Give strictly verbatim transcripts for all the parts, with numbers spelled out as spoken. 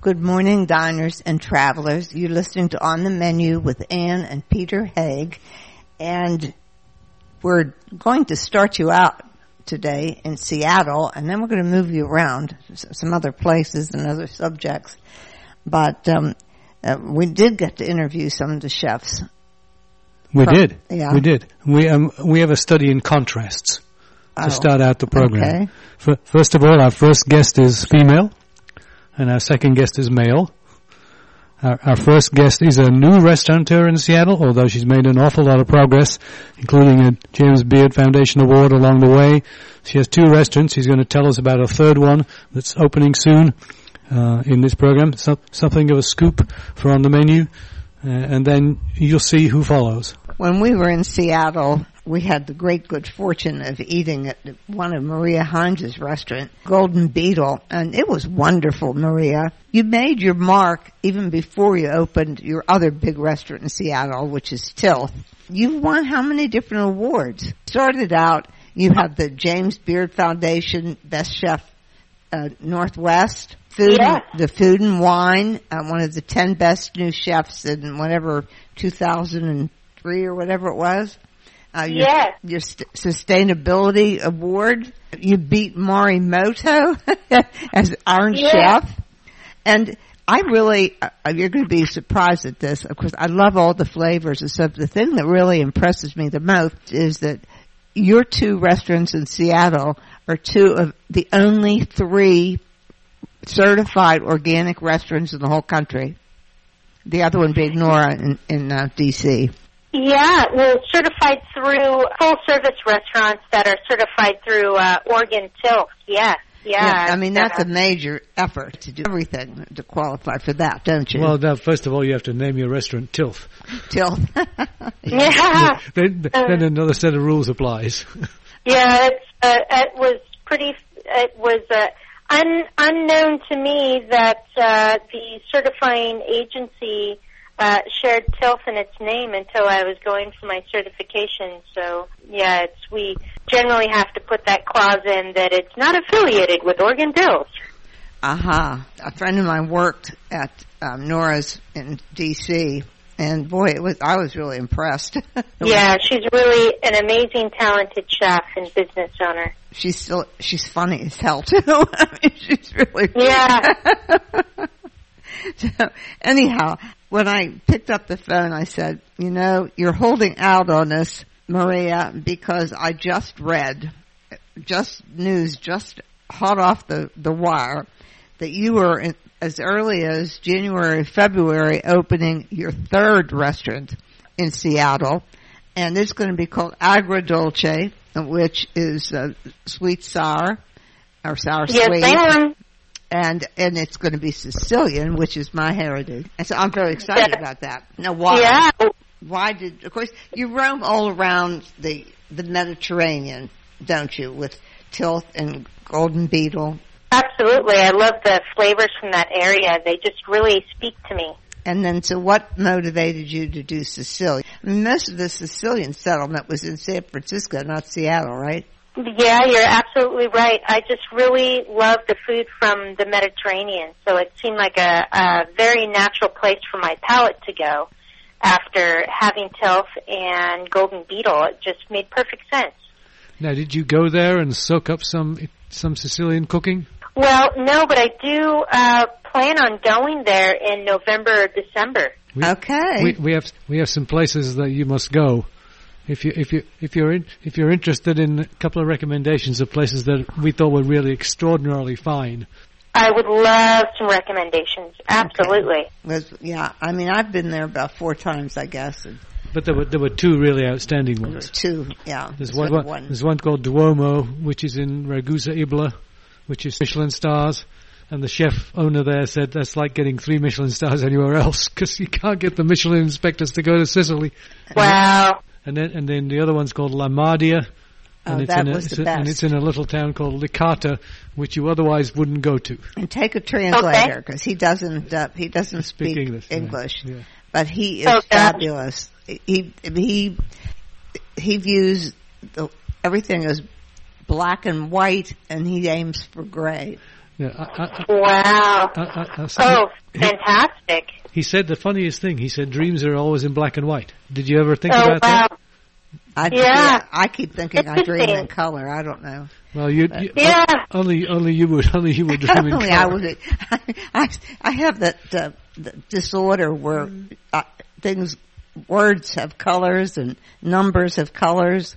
Good morning, diners and travelers. You're listening to On the Menu with Ann and Peter Haig, and we're going to start you out today in Seattle, and then we're going to move you around some other places and other subjects. But um, uh, we did get to interview some of the chefs. We From, did. Yeah. We did. We um, we have a study in contrasts to oh, start out the program. Okay. F- first of all, our first guest is female, and our second guest is male. Our, our first guest is a new restaurateur in Seattle, although she's made an awful lot of progress, including a James Beard Foundation Award along the way. She has two restaurants. She's going to tell us about a third one that's opening soon uh, in this program. So, something of a scoop for On the Menu, uh, and then you'll see who follows. When we were in Seattle, we had the great good fortune of eating at one of Maria Hines' restaurant, Golden Beetle, and it was wonderful, Maria. You made your mark even before you opened your other big restaurant in Seattle, which is Tilth. You've won how many different awards? Started out, you have the James Beard Foundation Best Chef uh, Northwest, food, yeah. the Food and Wine, uh, one of the ten best new chefs in whatever two thousand three or whatever it was. Uh, your, yes. your st- sustainability award. You beat Morimoto as Orange yes. Chef. And I really, uh, you're going to be surprised at this. Of course, I love all the flavors and stuff. The thing that really impresses me the most is that your two restaurants in Seattle are two of the only three certified organic restaurants in the whole country. The other one being Nora in, in uh, D C Yeah, we're certified through full-service restaurants that are certified through uh, Oregon Tilth. Yeah, yeah. yeah I mean, that's uh, a major effort to do everything to qualify for that, don't you? Well, now, first of all, you have to name your restaurant Tilth. Tilth. yeah. yeah. Then, then another set of rules applies. yeah, it's, uh, it was pretty, it was uh, un, unknown to me that uh, the certifying agency Uh, shared Tilth in its name until I was going for my certification. So, yeah, it's we generally have to put that clause in that it's not affiliated with Oregon Tilth. Aha. Uh-huh. A friend of mine worked at um, Nora's in D C, and boy, it was I was really impressed. yeah, she's really an amazing, talented chef and business owner. She's still she's funny as hell too. I mean, she's really yeah. So, anyhow, when I picked up the phone, I said, you know, you're holding out on us, Maria, because I just read, just news, just hot off the, the wire, that you were in, as early as January, February, opening your third restaurant in Seattle, and it's going to be called Agrodolce, which is uh, sweet sour, or sour yes, sweet. Ma'am. And and it's going to be Sicilian, which is my heritage. And so I'm very excited yeah. about that. Now, why? Yeah. Why did, of course, you roam all around the the Mediterranean, don't you, with Tilth and Golden Beetle? Absolutely. I love the flavors from that area. They just really speak to me. And then, so what motivated you to do Sicily? I mean, most of the Sicilian settlement was in San Francisco, not Seattle, right? Yeah, you're absolutely right. I just really love the food from the Mediterranean, so it seemed like a, a very natural place for my palate to go after having Tilth and Golden Beetle. It just made perfect sense. Now, did you go there and soak up some some Sicilian cooking? Well, no, but I do uh, plan on going there in November or December. We, okay. We, we have we have some places that you must go. If you if you if you're in, if you're interested in a couple of recommendations of places that we thought were really extraordinarily fine, I would love some recommendations. Absolutely. Okay. Yeah, I mean I've been there about four times, I guess. But there were there were two really outstanding ones. There were two, yeah. There's one, one, one there's one called Duomo, which is in Ragusa Ibla, which is Michelin stars. And the chef owner there said that's like getting three Michelin stars anywhere else because you can't get the Michelin inspectors to go to Sicily. Wow. And then, and then the other one's called La Mardia, and oh, it's that in a, was the a, best. and it's in a little town called Licata, which you otherwise wouldn't go to. And take a translator because he doesn't uh, he doesn't speak, speak English, English yeah. Yeah. but he is okay. fabulous. He he he views the, everything as black and white, and he aims for gray. Yeah, I, I, Wow. I, I, I, Oh, he, fantastic. he said the funniest thing. He said dreams are always in black and white. Did you ever think Oh, about wow. that? I, Yeah. I keep thinking I dream Interesting. in color. I don't know. Well, you, you Yeah. only only you would only you would dream in Only color. I would. I, I have that uh, the disorder where uh, things, words have colors and numbers have colors.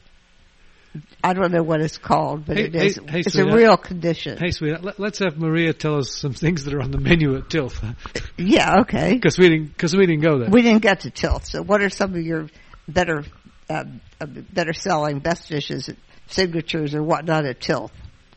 I don't know what it's called, but Hey, it is. hey, hey, it's a sweetheart. real condition. Hey, sweetheart, let, let's have Maria tell us some things that are on the menu at Tilth, Yeah, okay. because we didn't because we didn't go there. We didn't get to Tilth. So, what are some of your better, uh, uh, better selling, best dishes, signatures, or whatnot at Tilth?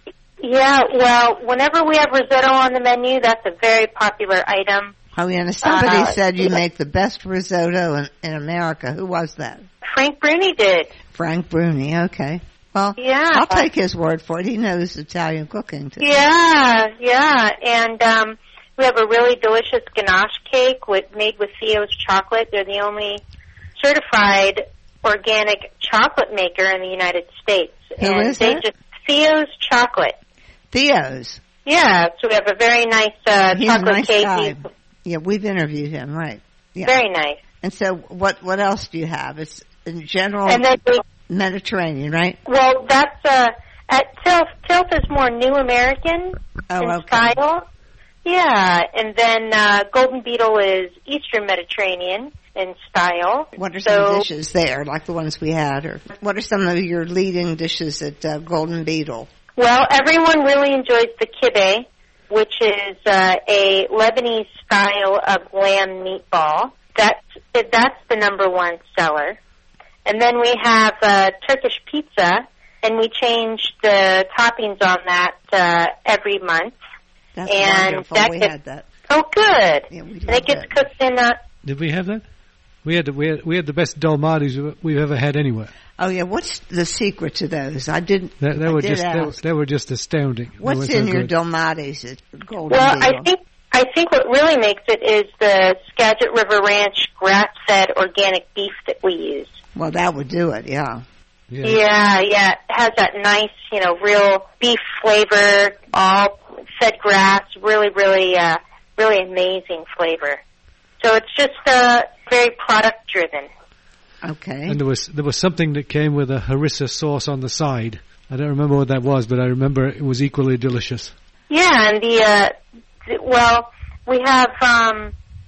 Yeah, well, whenever we have risotto on the menu, that's a very popular item. Oh, yeah, and somebody Uh, said you make the best risotto in, in America. Who was that? Frank Bruni did. Frank Bruni. Okay. Well, Yeah. I'll take his word for it. He knows Italian cooking too. Yeah, yeah. And um, we have a really delicious ganache cake with, made with Theo's chocolate. They're the only certified organic chocolate maker in the United States. Who and is they it? just Theo's chocolate. Theo's. Yeah, so we have a very nice uh, He's a chocolate nice cake. guy. He's Yeah, we've interviewed him, right? Yeah. very nice. And so, what what else do you have? It's in general And then we, Mediterranean, right? well, that's uh, at Tilth. Tilth is more New American Oh, in okay. style. Yeah, and then uh, Golden Beetle is Eastern Mediterranean in style. What are some so, dishes there, like the ones we had, or what are some of your leading dishes at uh, Golden Beetle? Well, everyone really enjoys the kibbeh, which is uh, a Lebanese style of lamb meatball. That's that's the number one seller. And then we have uh, Turkish pizza, and we change the toppings on that uh, every month. That's And wonderful. that We gets- had that. Oh, good. Yeah, we And love it gets that. cooked in a... Did we have that? We had the, we had we had the best dolmades we've ever had anywhere. Oh yeah, what's the secret to those? I didn't. They, they I were did just they, ask. they were just astounding. They What's were so in your good. dolmades at Golden Well, Beetle? I think I think what really makes it is the Skagit River Ranch grass-fed organic beef that we use. Well, that would do it. Yeah. Yeah. Yeah, yeah. It has that nice, you know, real beef flavor, all fed grass, really, really, uh, really amazing flavor. So it's just uh, very product driven. Okay. And there was there was something that came with a harissa sauce on the side. I don't remember what that was, but I remember it was equally delicious. Yeah, and the, uh, th- well, we have um,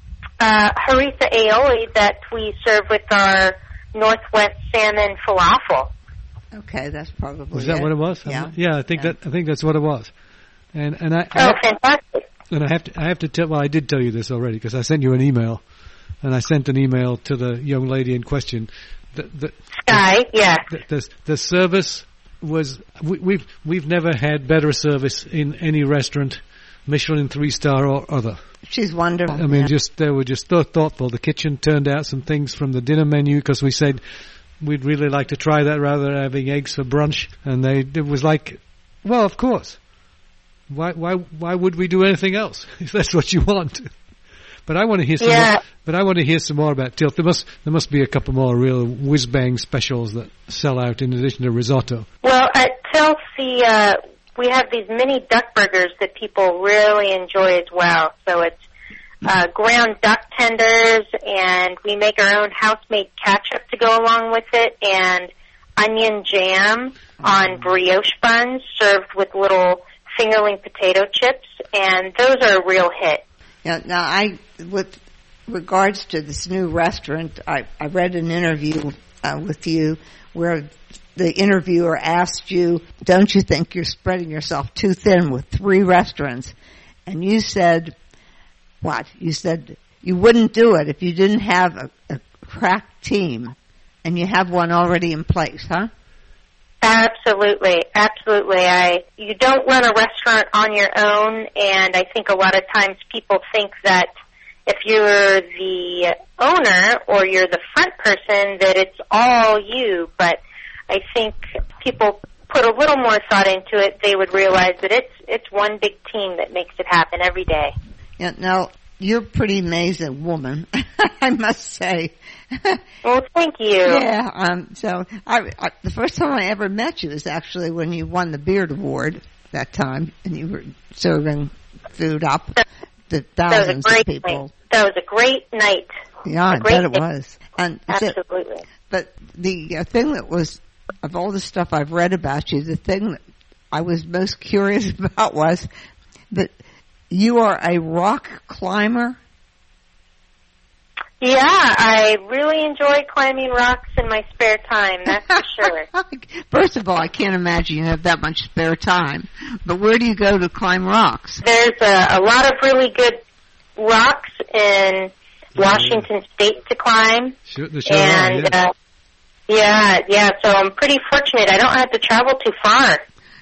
uh, harissa aioli that we serve with our Northwest salmon falafel. Okay, that's probably. Was that it. what it was? Yeah. Yeah, I think Yeah. that I think that's what it was. And and I, Oh, I fantastic. and I have to I have to tell well I did tell you this already because I sent you an email, and I sent an email to the young lady in question. The the Sky, yeah. the, the, the service was we, we've we've never had better service in any restaurant, Michelin three star or other. She's wonderful. I mean, yeah. just they were just so thoughtful. The kitchen turned out some things from the dinner menu because we said we'd really like to try that rather than having eggs for brunch, and they it was like, well, of course. Why why why would we do anything else if that's what you want? But I want to hear some Yeah. more, but I want to hear some more about Tilth. There must there must be a couple more real whiz bang specials that sell out in addition to risotto. Well, at Tilth, the, uh, we have these mini duck burgers that people really enjoy as well. So it's uh, ground duck tenders, and we make our own house-made ketchup to go along with it, and onion jam on brioche buns served with little fingerling potato chips, and those are a real hit. Yeah, now, I, with regards to this new restaurant, I, I read an interview uh, with you where the interviewer asked you, don't you think you're spreading yourself too thin with three restaurants? And you said, what? You said you wouldn't do it if you didn't have a, a crack team, and you have one already in place, huh? Absolutely, absolutely. I you don't run a restaurant on your own, and I think a lot of times people think that if you're the owner or you're the front person that it's all you, but I think people put a little more thought into it, they would realize that it's it's one big team that makes it happen every day. Yeah, now, you're a pretty amazing woman, I must say. Well, thank you. Yeah, um, so I, I, the first time I ever met you was actually when you won the Beard Award that time, and you were serving food up to that thousands was a great of people. Night. That was a great night. Yeah, I bet it was. And Absolutely. So, but the uh, thing that was, of all the stuff I've read about you, the thing that I was most curious about was that you are a rock climber. Yeah, I really enjoy climbing rocks in my spare time, that's for sure. First of all, I can't imagine you have that much spare time. But where do you go to climb rocks? There's a, a lot of really good rocks in Washington State to climb. Sure, the sure and, are, yeah. Uh, yeah, yeah, so I'm pretty fortunate. I don't have to travel too far.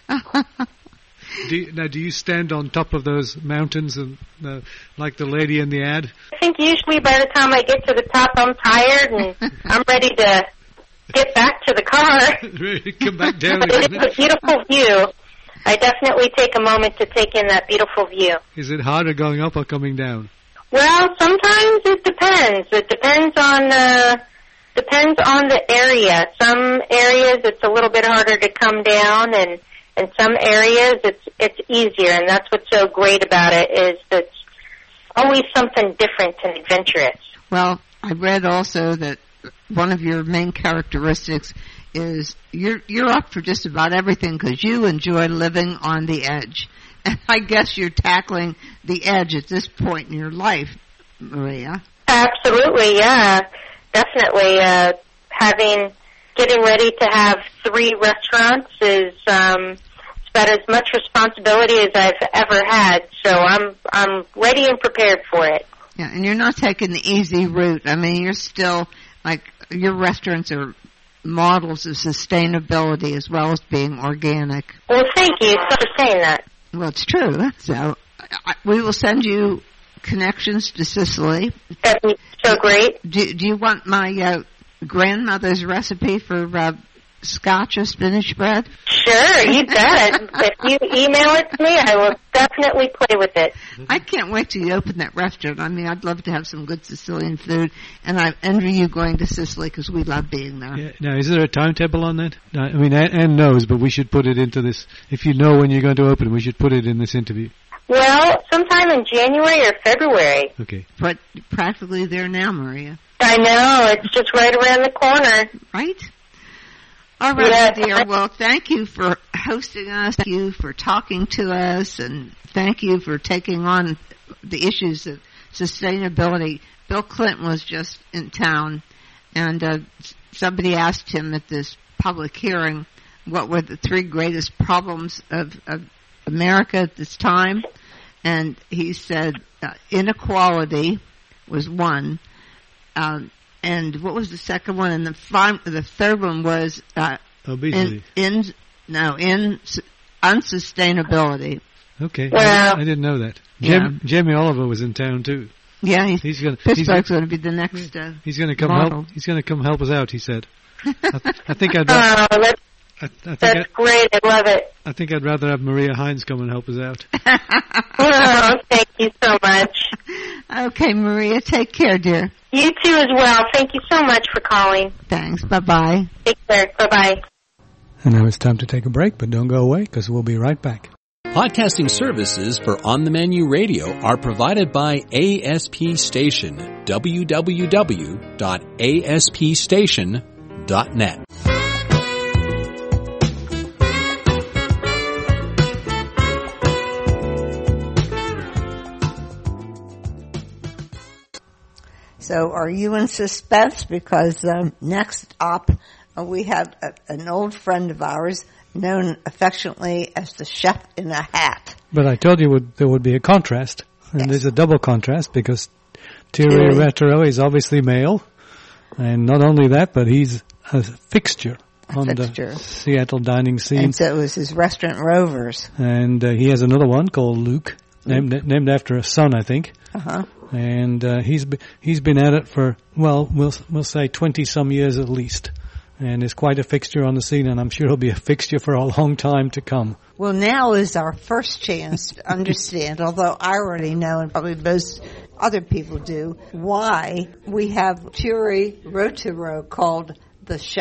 Do you, now, do you stand on top of those mountains and uh, like the lady in the ad? I think usually by the time I get to the top, I'm tired and I'm ready to get back to the car. Ready to come back down But again. it's a beautiful view. I definitely take a moment to take in that beautiful view. Is it harder going up or coming down? Well, sometimes it depends. It depends on uh, depends on the area. Some areas it's a little bit harder to come down, and in some areas it's it's easier. And that's what's so great about it is that it's always something different and adventurous. Well, I read also that one of your main characteristics is you're you're up for just about everything because you enjoy living on the edge. And I guess you're tackling the edge at this point in your life, Maria. Absolutely, yeah, definitely. Uh, having getting ready to have three restaurants is um, it's about as much responsibility as I've ever had. So I'm I'm ready and prepared for it. Yeah, and you're not taking the easy route. I mean, you're still like your restaurants are models of sustainability as well as being organic. Well, thank you for saying that. Well, it's true. So I, we will send you connections to Sicily. That'd be so great. Do, do you want my uh, grandmother's recipe for uh, Scotch or spinach bread? Sure, you bet. If you email it to me, I will definitely play with it. I can't wait till you open that restaurant. I mean, I'd love to have some good Sicilian food, and I envy you going to Sicily because we love being there. Yeah. Now, is there a timetable on that? I mean, Anne, Anne knows, but we should put it into this. If you know when you're going to open, we should put it in this interview. Well, sometime in January or February. Okay. But practically there now, Maria. I know. It's just right around the corner. Right? All right, Yes. dear. Well, thank you for hosting us. Thank you for talking to us. And thank you for taking on the issues of sustainability. Bill Clinton was just in town, and uh, somebody asked him at this public hearing what were the three greatest problems of, of America at this time. And he said uh, inequality was one. Um, and what was the second one? And the fi- the third one was uh, obesity. In, in no in unsustainability. Okay, Well, I, I didn't know that. Yeah. Jim, Jamie Oliver was in town too. Yeah, he's, He's going. Pittsburgh's going to be the next. Uh, He's going to come model. help. He's going to come help us out. He said. I, th- I think I'd. Ra- Oh, that's, I, I think that's I, great. I love it. I think I'd rather have Maria Hines come and help us out. Oh, thank you so much. Okay, Maria, take care, dear. You too as well. Thank you so much for calling. Thanks. Bye-bye. Take care. Bye-bye. And now it's time to take a break, but don't go away because we'll be right back. Podcasting services for On the Menu Radio are provided by A S P Station, w w w dot a s p station dot net. So are you in suspense? Because um, next up uh, we have a, an old friend of ours known affectionately as the Chef in a Hat. But I told you would, there would be a contrast, and Yes. there's a double contrast because Thierry Thierry. Rateau is obviously male, and not only that, but he's a fixture A on fixture. the Seattle dining scene. And so it was his restaurant Rovers. And uh, he has another one called Luke, named named after a son, I think. Uh-huh. And uh, he's be, he's been at it for, well, we'll we'll say twenty some years at least, and is quite a fixture on the scene. And I'm sure he'll be a fixture for a long time to come. Well, now is our first chance to understand, although I already know, and probably most other people do, why we have Thierry Rateau called the Chef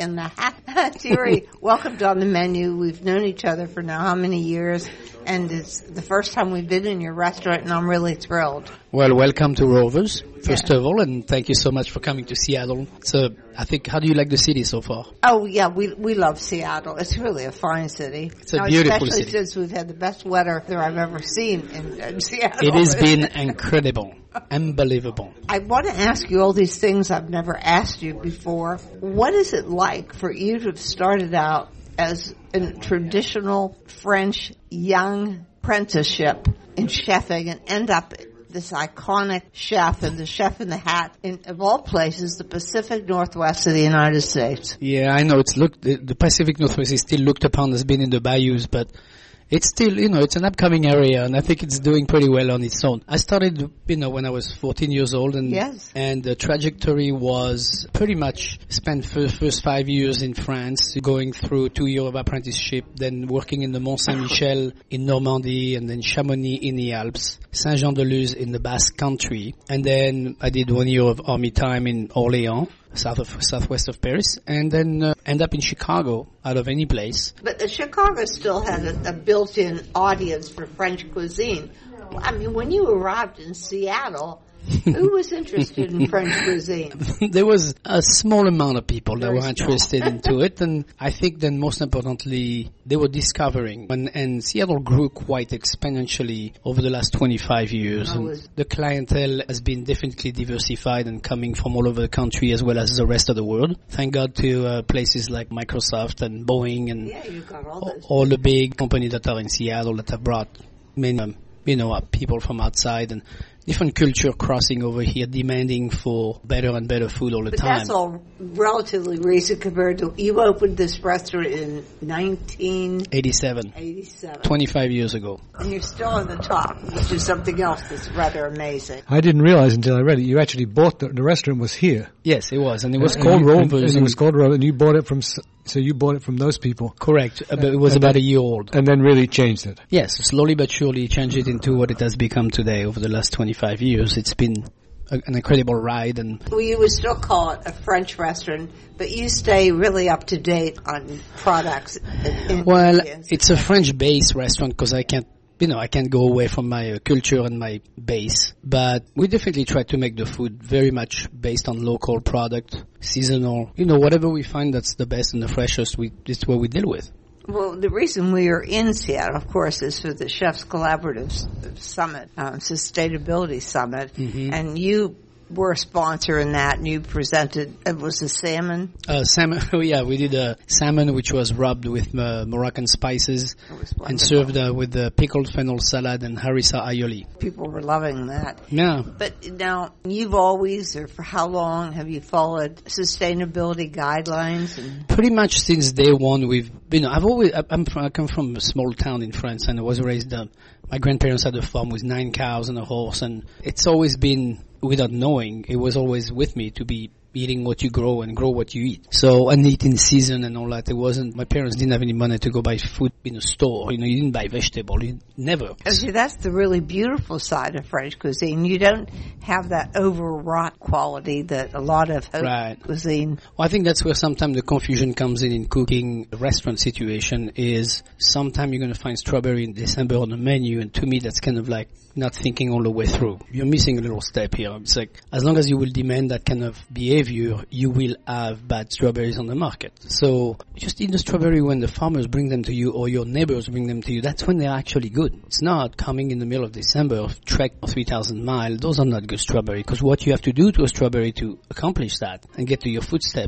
in the hat. Thierry, welcome to On the Menu. We've known each other for now how many years? And it's the first time we've been in your restaurant, and I'm really thrilled. Well, welcome to Rovers, first yeah. of all, and thank you so much for coming to Seattle. So, I think, how do you like the city so far? Oh, yeah, we we love Seattle. It's really a fine city. It's a now, beautiful especially city. Since we've had the best weather that I've ever seen in, in Seattle. It has been incredible, unbelievable. I want to ask you all these things I've never asked you before. What is it like for you to have started out as a traditional French young apprenticeship in chefing and end up this iconic chef and the chef in the hat in, of all places, the Pacific Northwest of the United States? Yeah, I know. It's looked, the, the Pacific Northwest is still looked upon as being in the bayous, but it's still, you know, it's an upcoming area, and I think it's doing pretty well on its own. I started, you know, when I was fourteen years old, and yes. and the trajectory was pretty much spent the first five years in France, going through two years of apprenticeship, then working in the Mont Saint-Michel in Normandy, and then Chamonix in the Alps, Saint-Jean-de-Luz in the Basque Country, and then I did one year of army time in Orléans, south of southwest of Paris, and then uh, end up in Chicago out of any place. But uh, Chicago still had a, a built-in audience for French cuisine. I mean, when you arrived in Seattle, who was interested in French cuisine? There was a small amount of people that Very were interested into it, and I think then most importantly, they were discovering. And, and Seattle grew quite exponentially over the last twenty-five years. Oh, and was... the clientele has been definitely diversified and coming from all over the country as well as the rest of the world. Thank God to uh, places like Microsoft and Boeing and yeah, you got all, all, all the big companies that are in Seattle that have brought many, um, you know, uh, people from outside and different culture crossing over here, demanding for better and better food all the but time. That's all relatively recent compared to, you opened this restaurant in nineteen eighty-seven. eighty-seven. twenty-five years ago. And you're still on the top, which is something else that's rather amazing. I didn't realize until I read it, you actually bought the, the restaurant was here. Yes, it was, and it was and called you, Rovers. And, and it was called Rovers, and you bought it from, so you bought it from those people. Correct, uh, but it was and about then, a year old. And then really changed it. Yes, slowly but surely changed it into what it has become today over the last twenty-five years. It's been a, an incredible ride. And well, you would still call it a French restaurant, but you stay really up to date on products. And well, it's a French-based restaurant because I can't, you know, I can't go away from my uh, culture and my base. But we definitely try to make the food very much based on local product, seasonal. You know, whatever we find that's the best and the freshest, we it's what we deal with. Well, the reason we are in Seattle, of course, is for the Chefs Collaborative Summit, um, Sustainability Summit, mm-hmm. and you were a sponsor in that, and you presented, it was a salmon? Uh, salmon, oh yeah, we did a salmon which was rubbed with uh, Moroccan spices and served uh, with the pickled fennel salad and harissa aioli. People were loving that. Yeah. But now, you've always, or for how long, have you followed sustainability guidelines? And pretty much since day one, we've, you know, I've always, I'm from, I come from a small town in France, and I was raised, uh, my grandparents had a farm with nine cows and a horse, and it's always been, without knowing, it was always with me to be eating what you grow and grow what you eat. So, and eat in season and all that. It wasn't, my parents didn't have any money to go buy food in a store. You know, you didn't buy vegetable. You never. See, that's the really beautiful side of French cuisine. You don't have that overwrought quality that a lot of haute right. cuisine. Well, I think that's where sometimes the confusion comes in in cooking. The restaurant situation is sometimes you're going to find strawberry in December on the menu, and to me that's kind of like not thinking all the way through. You're missing a little step here. It's like, as long as you will demand that kind of behavior, you will have bad strawberries on the market. So just eat the strawberry when the farmers bring them to you or your neighbors bring them to you. That's when they're actually good. It's not coming in the middle of December, trek three thousand miles. Those are not good strawberry, because what you have to do to a strawberry to accomplish that and get to your footstep,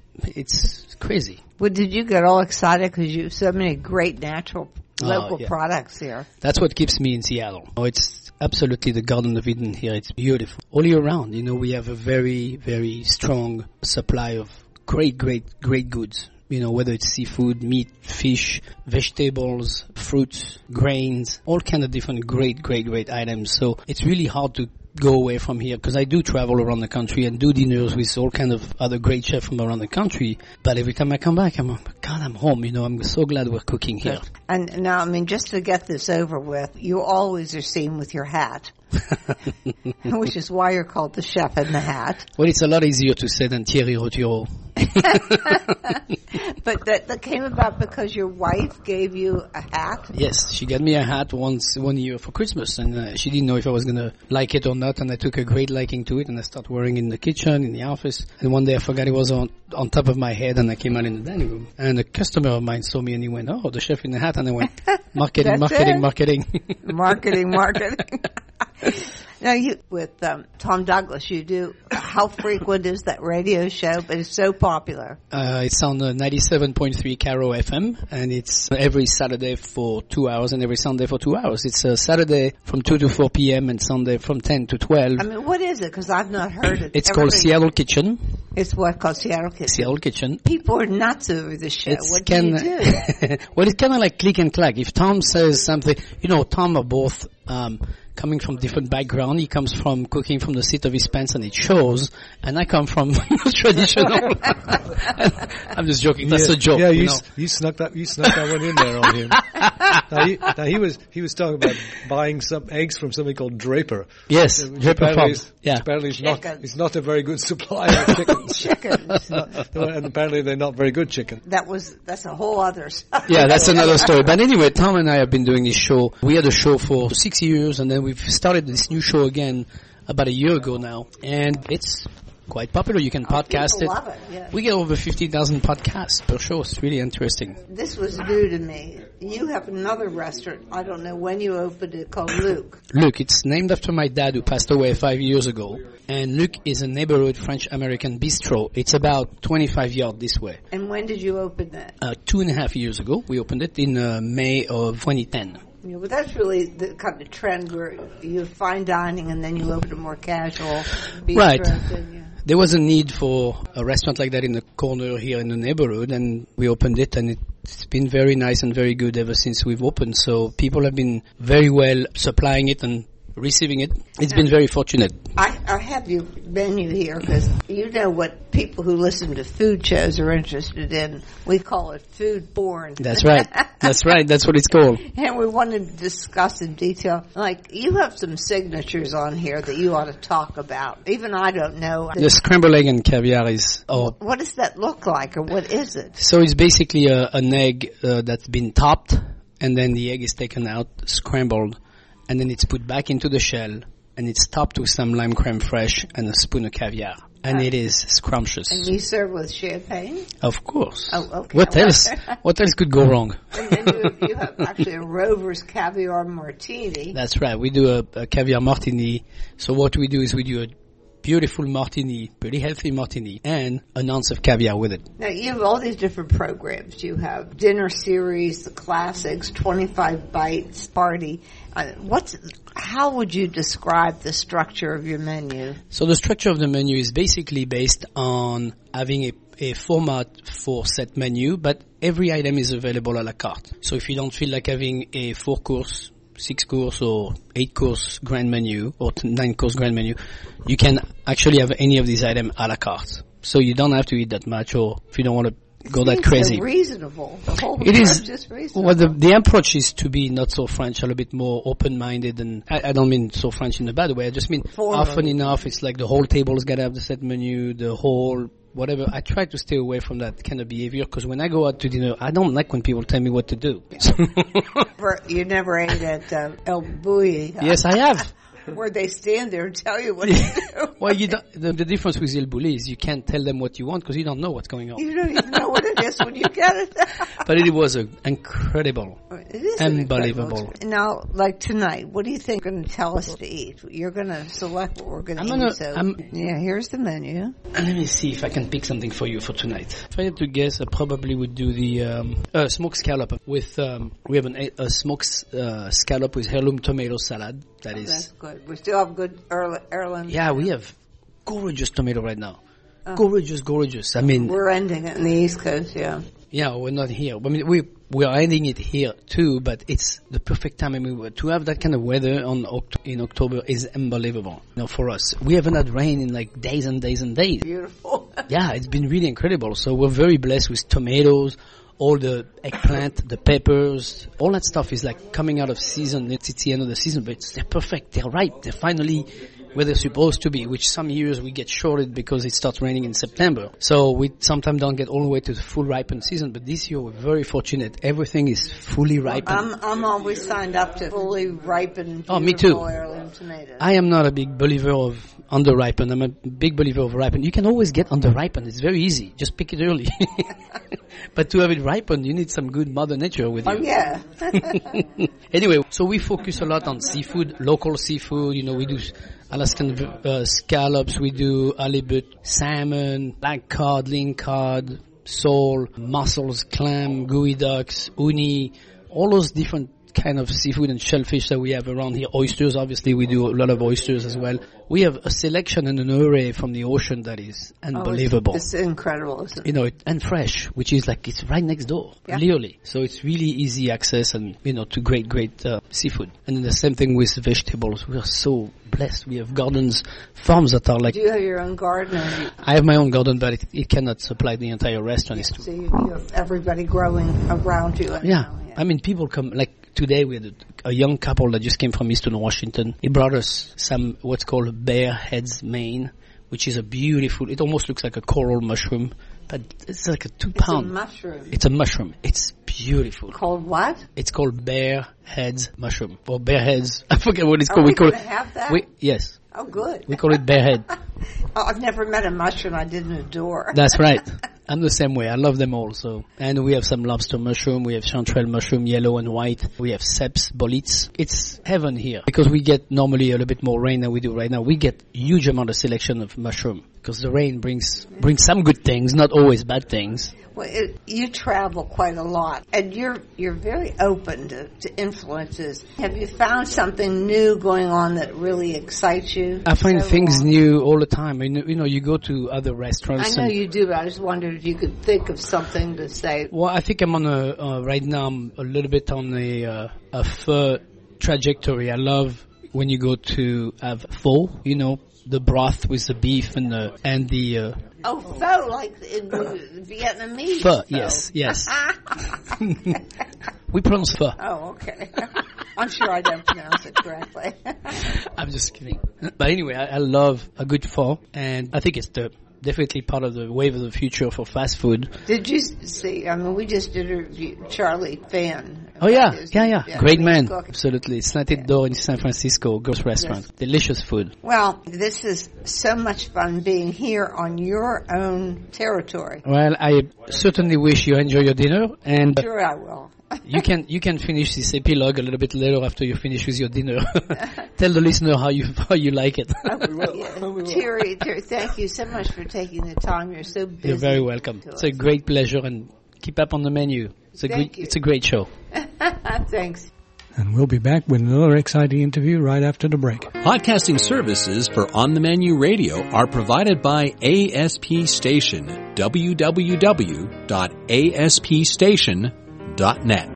it's crazy. Well, did you get all excited because you have so many great natural local oh, yeah. products here? That's what keeps me in Seattle. Oh, it's absolutely the Garden of Eden here. It's beautiful. All year round, you know, we have a very, very strong supply of great, great, great goods. You know, whether it's seafood, meat, fish, vegetables, fruits, grains, all kind of different great, great, great items. So it's really hard to go away from here, because I do travel around the country and do dinners with all kind of other great chefs from around the country. But every time I come back, I'm like, God, I'm home. You know, I'm so glad we're cooking here. And now, I mean, just to get this over with, you always are seen with your hat, which is why you're called the chef in the hat. Well, it's a lot easier to say than Thierry Roturo. But that, that came about because your wife gave you a hat? Yes, she got me a hat once, one year for Christmas, and uh, she didn't know if I was going to like it or not, and I took a great liking to it, and I started wearing it in the kitchen, in the office, and one day I forgot it was on on top of my head, and I came out in the dining room, and a customer of mine saw me, and he went, "Oh, the chef in the hat," and I went, marketing, marketing, it. marketing. Marketing, marketing. Now, you with um, Tom Douglas, you do, how frequent is that radio show? But it's so popular. Uh, it's on uh, ninety-seven point three Caro F M, and it's every Saturday for two hours and every Sunday for two hours. It's uh, Saturday from two to four p.m. and Sunday from ten to twelve. I mean, what is it? Because I've not heard it. It's Everybody, called Seattle Kitchen. It's what called Seattle Kitchen. Seattle Kitchen. People are nuts over the show. It's what do kinda, you do? Well, it's kind of like click and clack. If Tom says something, you know, Tom are both um, coming from different background. He comes from cooking from the seat of his pants, and it shows. And I come from traditional. I'm just joking. That's yeah, a joke. Yeah, you you know? s- you snuck that you snuck that one in there on him. now, he, now he was he was talking about buying some eggs from something called Draper. Yes, Which Draper apparently Farm. is, Yeah. apparently is not Chickens. it's not a very good supplier of chickens. Chickens. And apparently they're not very good chicken. That was, that's a whole other stuff. Yeah, that's another story. But anyway, Tom and I have been doing this show. We had a show for six years, and then we've started this new show again about a year ago now. And it's quite popular. You can podcast People it. love it, yeah. We get over fifty thousand podcasts per show. It's really interesting. This was new to me. You have another restaurant, I don't know when you opened it, called Luke. Luke, it's named after my dad who passed away five years ago. And Luke is a neighborhood French-American bistro. It's about twenty-five yards this way. And when did you open that? Uh, two and a half years ago, we opened it in uh, May of twenty ten. Yeah, but that's really the kind of trend where you have fine dining and then you open a more casual bistro. Right. Thing, yeah. There was a need for a restaurant like that in the corner here in the neighborhood, and we opened it, and it's been very nice and very good ever since we've opened. So people have been very well supplying it and receiving it. It's been very fortunate. I, I have your menu here because you know what people who listen to food shows are interested in. We call it food porn. That's right. That's right. That's what it's called. And we wanted to discuss in detail. Like, you have some signatures on here that you ought to talk about. Even I don't know. The scrambled egg and caviar is... Oh, What does that look like, or what is it? so it's basically a, an egg uh, that's been topped, and then the egg is taken out, scrambled, and then it's put back into the shell, and it's topped with some lime creme fraiche and a spoon of caviar. And it is scrumptious. And you serve with champagne? Of course. Oh, okay. What else? What else could go wrong? And then you, you have actually a Rover's Caviar Martini. That's right. We do a, a caviar martini. So what we do is we do a beautiful martini, pretty healthy martini, and an ounce of caviar with it. Now, you have all these different programs. You have dinner series, the classics, twenty-five bites, party. Uh, what's, how would you describe the structure of your menu? So the structure of the menu is basically based on having a, a format for set menu, but every item is available a la carte. So if you don't feel like having a four-course, six-course, or eight-course grand menu, or nine-course grand menu, you can actually have any of these items a la carte. So you don't have to eat that much, or if you don't want to go that Seems crazy. So reasonable. The whole It is, approach is reasonable. well, the, the approach is to be not so French, a little bit more open-minded, and I, I don't mean so French in a bad way, I just mean Formal. often enough, it's like the whole table's gotta have the set menu, the whole, whatever. I try to stay away from that kind of behavior, because when I go out to dinner, I don't like when people tell me what to do. Never- You never ate at uh, El Bulli, huh? Yes, I have. Where they stand there and tell you what to do. Well, you don't, the, the difference with El Bulli is you can't tell them what you want because you don't know what's going on. You don't even know what it is when you get it. But it was a incredible. It is an Unbelievable. incredible experience. Now, like tonight, what do you think you're going to tell us to eat? You're going to select what we're going to I'm eat. gonna- so, I'm- yeah, here's the menu. And let me see if I can pick something for you for tonight. If I had to guess, I probably would do the um, uh, smoked scallop with. Um, we have an, a smoked uh, scallop with heirloom tomato salad. That is. That's good. We still have good heirl- heirloom. Yeah, we have gorgeous tomato right now. Gorgeous, gorgeous. I mean, We're ending it in the East Coast, yeah. yeah, we're not here. I mean, we we are ending it here too, but it's the perfect time. I mean, to have that kind of weather on Oct- in October is unbelievable. You know, for us, we haven't had rain in like days and days and days. Beautiful. Yeah, it's been really incredible. So we're very blessed with tomatoes, all the eggplant, the peppers, all that stuff is like coming out of season. It's, it's the end of the season, but it's, they're perfect. They're right. They're finally where they're supposed to be, which some years we get shorted because it starts raining in September. So we sometimes don't get all the way to the full ripened season, but this year we're very fortunate. Everything is fully ripened. I'm, I'm always signed up to fully ripened, oh, me too. heirloom tomatoes. I am not a big believer of under-ripened. I'm a big believer of ripened. You can always get under-ripened. It's very easy. Just pick it early. But to have it ripened, you need some good Mother Nature with you. Oh, yeah. Anyway, so we focus a lot on seafood, local seafood. You know, we do Alaskan uh, scallops, we do halibut, salmon, black cod, lean cod, sole, mussels, clam, gooey ducks, uni, all those different kind of seafood and shellfish that we have around here. Oysters, obviously, we do a lot of oysters as well. We have a selection and an array from the ocean that is unbelievable. Oh, it's, it's incredible, isn't it? You know, it, and fresh, which is like it's right next door, yeah. Literally. So it's really easy access and, you know, to great, great uh, seafood. And then the same thing with vegetables. We are so blessed. We have gardens, farms that are like... Do you have your own garden? I have my own garden, but it, it cannot supply the entire restaurant. It's too so you, you have everybody growing around you. Yeah. Now, yeah. I mean, people come, like, today we had a, a young couple that just came from Eastern Washington. He brought us some what's called bear heads mane, which is a beautiful, it almost looks like a coral mushroom, but it's like a two it's pound. It's a mushroom. It's a mushroom. It's beautiful. Called what? It's called bear heads mushroom. Or bear heads. I forget what it's Are called. we, we call gonna it. Have that? We, yes. Oh, good. We call it bear head. Oh, I've never met a mushroom I didn't adore. That's right. I'm the same way. I love them all. So, and we have some lobster mushroom. We have chanterelle mushroom, yellow and white. We have ceps, bolets. It's heaven here because we get normally a little bit more rain than we do right now. We get huge amount of selection of mushroom because the rain brings brings some good things, not always bad things. Well, it, you travel quite a lot, and you're you're very open to, to influences. Have you found something new going on that really excites you? I find so things long? new all the time. You know, you know, you go to other restaurants. I know and you do, but I just wondered if you could think of something to say. Well, I think I'm on a uh, right now. I'm a little bit on a uh, a pho trajectory. I love when you go to have pho. You know, the broth with the beef and the and the. Uh, Oh, pho, like in Vietnamese. Pho, yes, yes. We pronounce pho. Oh, okay. I'm sure I don't pronounce it correctly. I'm just kidding. But anyway, I, I love a good pho, and I think it's the definitely part of the wave of the future for fast food. Did you see, I mean, we just did a review, Charlie Fan. Oh, yeah, his, yeah, yeah, yeah. Great man, cook. Absolutely. Slanted yeah. Door in San Francisco, ghost restaurant. Yes. Delicious food. Well, this is so much fun being here on your own territory. Well, I certainly wish you enjoy your dinner, and sure I will. you can you can finish this epilogue a little bit later after you finish with your dinner. Tell the listener how you how you like it. Oh, we will. Yeah. we will. Terry, Terry, thank you so much for taking the time. You're so busy. You're very welcome. It's a great pleasure, and keep up on the menu. It's a thank great, you. It's a great show. Thanks. And we'll be back with another exciting interview right after the break. Podcasting services for On the Menu Radio are provided by A S P Station. w w w dot a s p station dot net.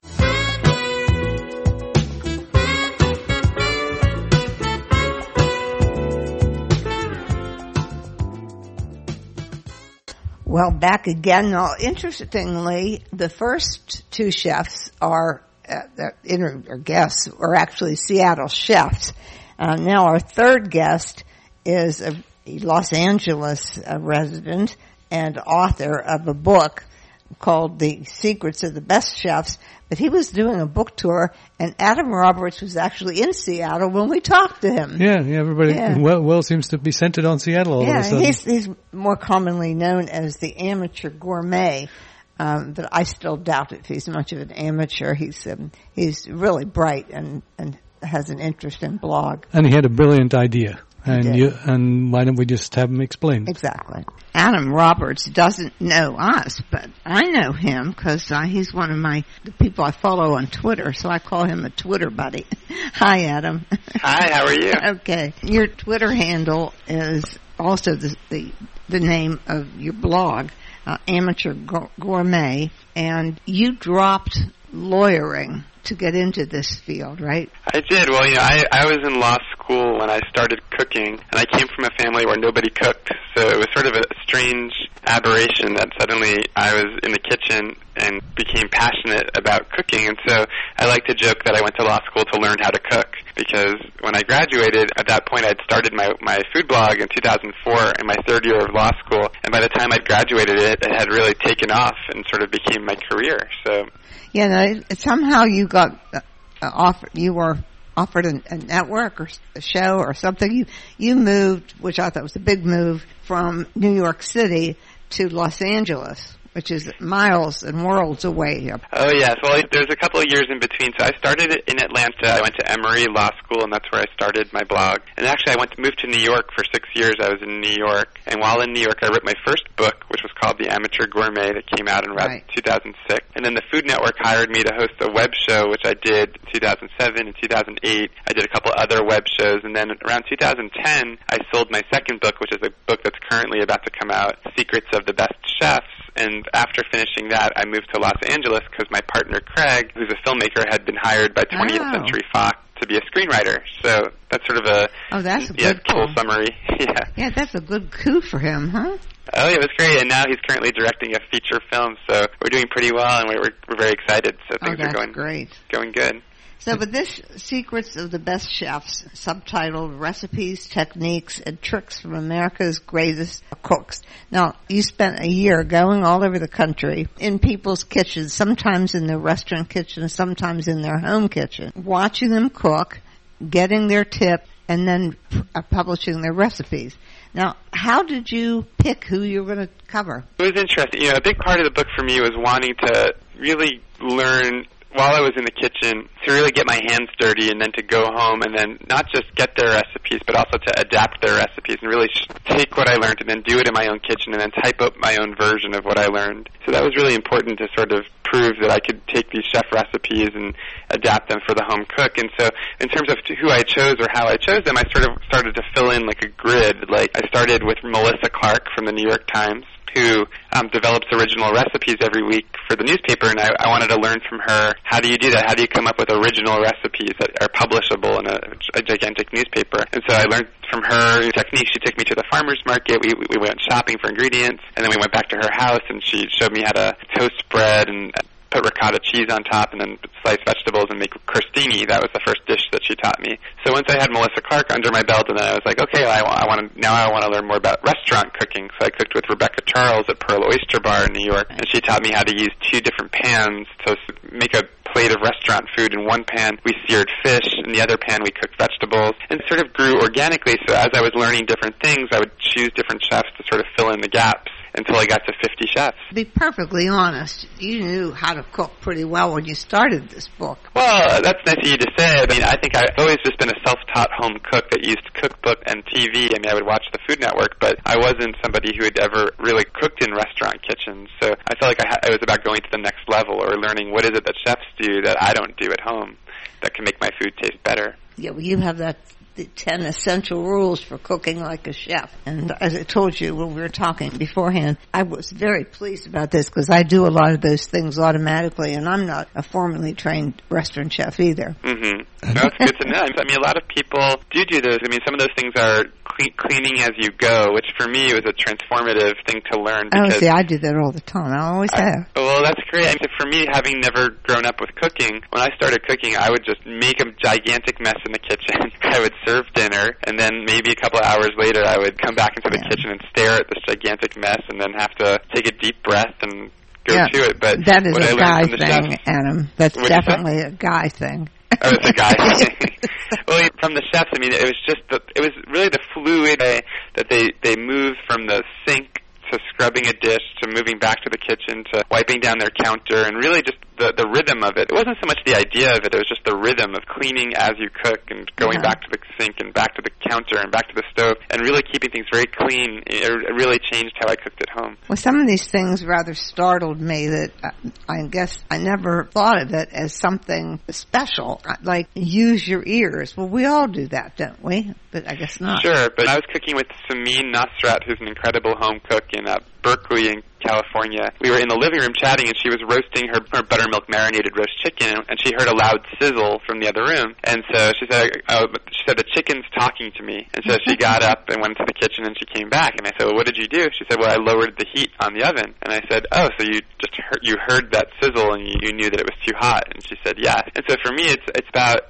Well, back again. Now, interestingly, the first two chefs are uh, inter- or guests are actually Seattle chefs. Uh, now, our third guest is a Los Angeles uh, resident and author of a book called The Secrets of the Best Chefs. But he was doing a book tour, and Adam Roberts was actually in Seattle when we talked to him. Yeah, yeah everybody yeah. Well, well seems to be centered on Seattle all yeah, of a sudden. He's, he's more commonly known as the amateur gourmet, um, but I still doubt if he's much of an amateur. He's um, he's really bright and, and has an interesting blog. And he had a brilliant idea. And did. you, and why don't we just have him explain? Exactly. Adam Roberts doesn't know us, but I know him because uh, he's one of my the people I follow on Twitter, so I call him a Twitter buddy. Hi, Adam. Hi, how are you? Okay. Your Twitter handle is also the the, the name of your blog, uh, Amateur Gourmet, and you dropped lawyering to get into this field, right? I did. Well, you know, I, I was in law school when I started cooking, and I came from a family where nobody cooked, so it was sort of a strange aberration that suddenly I was in the kitchen and became passionate about cooking, and so I like to joke that I went to law school to learn how to cook, because when I graduated, at that point I'd started my, my food blog in two thousand four in my third year of law school, and by the time I'd graduated it, it had really taken off and sort of became my career. So, yeah, no, somehow you got uh, offered, you were offered a, a network or a show or something. You, you moved, which I thought was a big move, from New York City to Los Angeles, which is miles and worlds away. Oh, yes. Well, there's a couple of years in between. So I started in Atlanta. I went to Emory Law School, and that's where I started my blog. And actually, I went to move to New York for six years. I was in New York. And while in New York, I wrote my first book, which was called The Amateur Gourmet, that came out in around right. two thousand six. And then the Food Network hired me to host a web show, which I did in two thousand seven and two thousand eight. I did a couple other web shows. And then around two thousand ten, I sold my second book, which is a book that's currently about to come out, Secrets of the Best Chefs. And after finishing that, I moved to Los Angeles because my partner, Craig, who's a filmmaker, had been hired by twentieth oh. Century Fox to be a screenwriter. So that's sort of a, oh, that's a yeah, good full coup. summary. yeah. Yeah, that's a good coup for him, huh? Oh, yeah, it was great. And now he's currently directing a feature film. So we're doing pretty well, and we're, we're very excited. So things oh, that's are going, great. going good. So, but this Secrets of the Best Chefs, subtitled Recipes, Techniques, and Tricks from America's Greatest Cooks. Now, you spent a year going all over the country in people's kitchens, sometimes in their restaurant kitchen, sometimes in their home kitchen, watching them cook, getting their tips, and then uh, publishing their recipes. Now, how did you pick who you were going to cover? It was interesting. You know, a big part of the book for me was wanting to really learn while I was in the kitchen to really get my hands dirty, and then to go home and then not just get their recipes, but also to adapt their recipes and really sh- take what I learned and then do it in my own kitchen and then type up my own version of what I learned. So that was really important to sort of prove that I could take these chef recipes and adapt them for the home cook. And so in terms of who I chose or how I chose them, I sort of started to fill in like a grid. Like I started with Melissa Clark from the New York Times, who um, develops original recipes every week for the newspaper, and I, I wanted to learn from her, how do you do that? How do you come up with original recipes that are publishable in a, a gigantic newspaper? And so I learned from her techniques. She took me to the farmer's market. We, we went shopping for ingredients, and then we went back to her house, and she showed me how to toast bread and put ricotta cheese on top and then slice vegetables and make crostini. That was the first dish that she taught me. So once I had Melissa Clark under my belt, and then I was like, okay, well, I, I want to now I want to learn more about restaurant cooking. So I cooked with Rebecca Charles at Pearl Oyster Bar in New York, and she taught me how to use two different pans to make a plate of restaurant food. In one pan, we seared fish. In the other pan, we cooked vegetables, and it sort of grew organically. So as I was learning different things, I would choose different chefs to sort of fill in the gaps until I got to fifty chefs. To be perfectly honest, you knew how to cook pretty well when you started this book. Well, that's nice of you to say. I mean, I think I've always just been a self-taught home cook that used cookbook and T V. I mean, I would watch the Food Network, but I wasn't somebody who had ever really cooked in restaurant kitchens. So I felt like I ha- it was about going to the next level or learning what is it that chefs do that I don't do at home that can make my food taste better. Yeah, well, you have that the ten essential rules for cooking like a chef. And as I told you when we were talking beforehand, I was very pleased about this because I do a lot of those things automatically, and I'm not a formally trained restaurant chef either. Mm-hmm. That's good to know. I mean, a lot of people do do those. I mean, some of those things are cle- cleaning as you go, which for me was a transformative thing to learn. Oh, see, I do that all the time. I always I, have. Well, that's great. I mean, for me, having never grown up with cooking, when I started cooking, I would just make a gigantic mess in the kitchen. I would serve dinner, and then maybe a couple of hours later, I would come back into the yeah. kitchen and stare at this gigantic mess, and then have to take a deep breath and go yeah, to it. But that is what a I guy from the thing, chefs, Adam. That's What'd definitely a guy thing. Oh, it's a guy thing. Well, from the chefs, I mean, it was just the, it was really the fluid way that they they moved from the sink to scrubbing a dish to moving back to the kitchen to wiping down their counter, and really just the the rhythm of it. It wasn't so much the idea of it, it was just the rhythm of cleaning as you cook and going yeah. back to the sink and back to the counter and back to the stove and really keeping things very clean. It, it really changed how I cooked at home. Well, some of these things rather startled me that uh, I guess I never thought of it as something special, like use your ears. Well, we all do that, don't we? But I guess not. Sure, but I was cooking with Samin Nasrat, who's an incredible home cook in uh, Berkeley in California. We were in the living room chatting, and she was roasting her, her buttermilk marinated roast chicken, and she heard a loud sizzle from the other room. And so she said, oh, she said, the chicken's talking to me. And so she got up and went to the kitchen, and she came back. And I said, well, what did you do? She said, well, I lowered the heat on the oven. And I said, oh, so you just heard, you heard that sizzle, and you, you knew that it was too hot. And she said, yeah. And so for me, it's it's about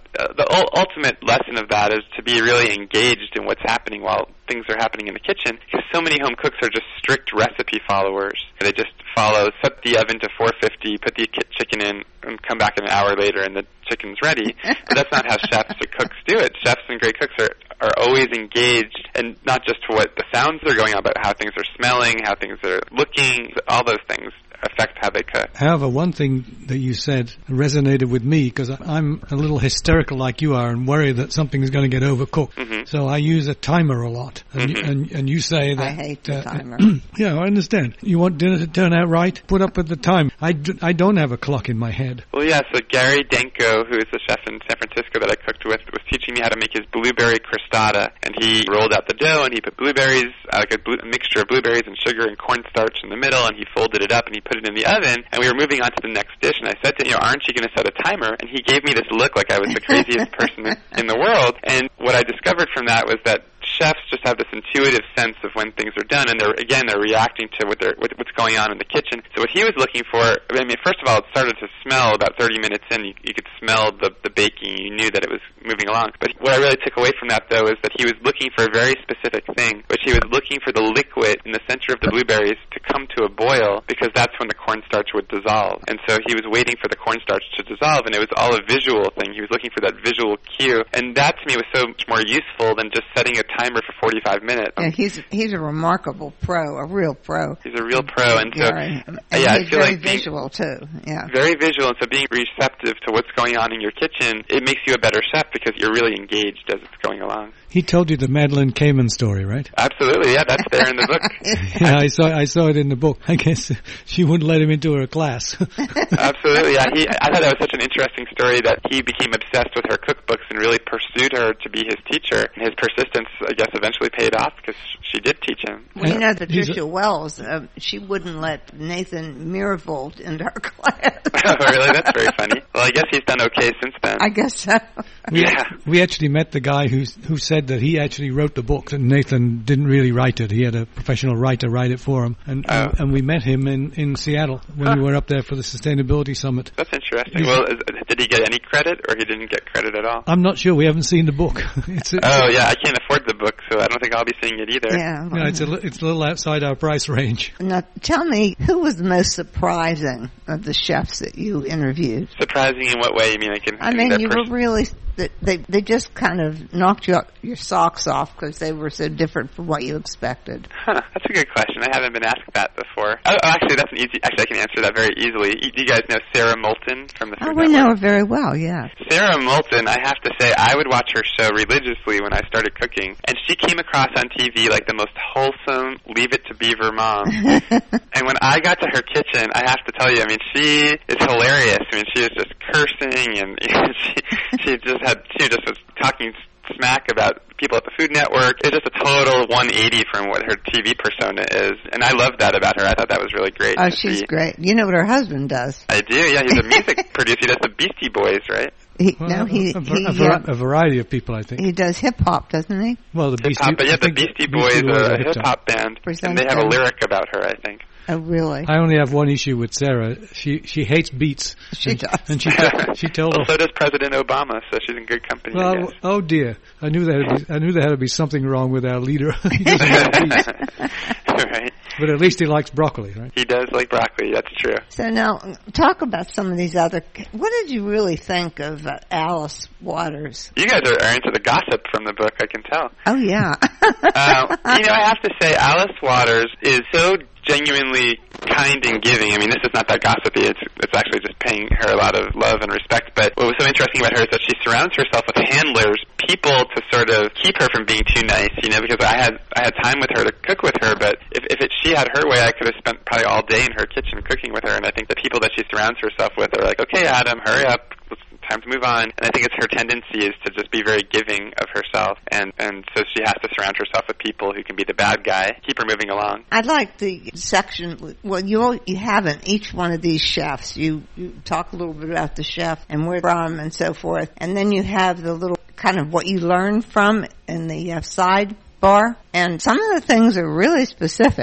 uh, the u- ultimate lesson of that is to be really engaged in what's happening while things are happening in the kitchen, because so many home cooks are just strict recipe followers. They just follow, set the oven to four fifty, put the ki- chicken in, and come back an hour later and the chicken's ready. But that's not how chefs or cooks do it. Chefs and great cooks are, are always engaged, and not just to what the sounds are going on, but how things are smelling, how things are looking, all those things affect how they cook. However, one thing that you said resonated with me, because I'm a little hysterical like you are and worry that something is going to get overcooked. Mm-hmm. So I use a timer a lot. And, mm-hmm. you, and, and you say that... I hate the uh, timer. Yeah, I understand. You want dinner to turn out right? Put up with the time. I, d- I don't have a clock in my head. Well, yeah, so Gary Denko, who is the chef in San Francisco that I cooked with, was teaching me how to make his blueberry crostata. And he rolled out the dough, and he put blueberries, uh, like a, blue, a mixture of blueberries and sugar and cornstarch in the middle, and he folded it up, and he put it in the oven, and we were moving on to the next dish, and I said to him, you know, aren't you going to set a timer? And he gave me this look like I was the craziest person in the world. And what I discovered from that was that chefs just have this intuitive sense of when things are done, and they're, again, they're reacting to what they're, what, what's going on in the kitchen. So what he was looking for, I mean, first of all, it started to smell about thirty minutes in. You, you could smell the, the baking. You knew that it was moving along. But what I really took away from that, though, is that he was looking for a very specific thing, which he was looking for the liquid in the center of the blueberries to come to a boil, because that's when the cornstarch would dissolve. And so he was waiting for the cornstarch to dissolve, and it was all a visual thing. He was looking for that visual cue. And that, to me, was so much more useful than just setting a timer for forty-five minutes. Yeah, he's he's a remarkable pro, a real pro. He's a real pro, and so Gary. And yeah, he's I feel very like being, visual too. Yeah, very visual, and so being receptive to what's going on in your kitchen, it makes you a better chef because you're really engaged as it's going along. He told you the Madeleine Kamen story, right? Absolutely, yeah, that's there in the book. Yeah, I saw I saw it in the book. I guess she wouldn't let him into her class. Absolutely, yeah. He, I thought that was such an interesting story that he became obsessed with her cookbooks and really pursued her to be his teacher. And his persistence, I guess, eventually paid off because she did teach him. Well, you know, Patricia Wells, uh, she wouldn't let Nathan Miravolt into her class. Oh, really? That's very funny. Well, I guess he's done okay since then. I guess so. We, yeah. We actually met the guy who who said that he actually wrote the book, and Nathan didn't really write it. He had a professional writer write it for him. And oh. and, and we met him in, in Seattle when huh. we were up there for the Sustainability Summit. That's interesting. Well, is, did he get any credit, or he didn't get credit at all? I'm not sure. We haven't seen the book. it's a, oh, yeah, I can't afford the book, so I don't think I'll be seeing it either. Yeah, yeah it's, a, it's a little outside our price range. Now, tell me, who was the most surprising of the chefs that you interviewed? Surprising in what way? You mean, I can. I mean, you person? were really. They they just kind of knocked you up, your socks off because they were so different from what you expected. Huh, that's a good question. I haven't been asked that before. Oh, actually, that's an easy. Actually, I can answer that very easily. You, you guys know Sarah Moulton from the Food Oh, we Network? know her very well. Yeah. Sarah Moulton, I have to say, I would watch her show religiously when I started cooking, and she came across on T V like the most wholesome, Leave It to Beaver mom. And when I got to her kitchen, I have to tell you, I mean, she is hilarious. I mean, she is just cursing, and you know, she she just had she just was talking smack about people at the Food Network. It's just a total one eighty from what her T V persona is, and I loved that about her. I thought that was really great. Oh, she's see. great. You know what her husband does? I do, yeah. He's a music producer. He does the Beastie Boys, right? He, Well, no, he, a, a, he, a, var- uh, a variety of people, I think. he does hip hop, doesn't he? Well, the Beastie, Hip-hop, but yeah, I the think Beastie the Boys Beastie are a hip-hop. hip-hop band, Present and they have them. a lyric about her, I think. Oh, really? I only have one issue with Sarah. She she hates beats. She and, does. And she told, she told Well, her. so does President Obama, so she's in good company, I Well, guess. oh dear! I knew there had to be, I knew there had to be something wrong with our leader. He doesn't like beets. Right. But at least he likes broccoli, right? He does like broccoli, that's true. So now, talk about some of these other. What did you really think of uh, Alice Waters? You guys are, are into the gossip from the book, I can tell. Oh yeah. uh, you know, I have to say, Alice Waters is so genuinely kind and giving. I mean, this is not that gossipy. It's it's actually just paying her a lot of love and respect. But what was so interesting about her is that she surrounds herself with handlers, people to sort of keep her from being too nice. You know, because I had I had time with her to cook with her, but if if it, she had her way, I could have spent probably all day in her kitchen cooking with her. And I think the people that she surrounds herself with are like, okay, Adam, hurry up. Let's time to move on. And I think it's her tendency is to just be very giving of herself, and and so she has to surround herself with people who can be the bad guy, keep her moving along. I like the section. Well, you all, you have in each one of these chefs. You you talk a little bit about the chef and where from and so forth, and then you have the little kind of what you learn from in the uh, sidebar. And some of the things are really specific.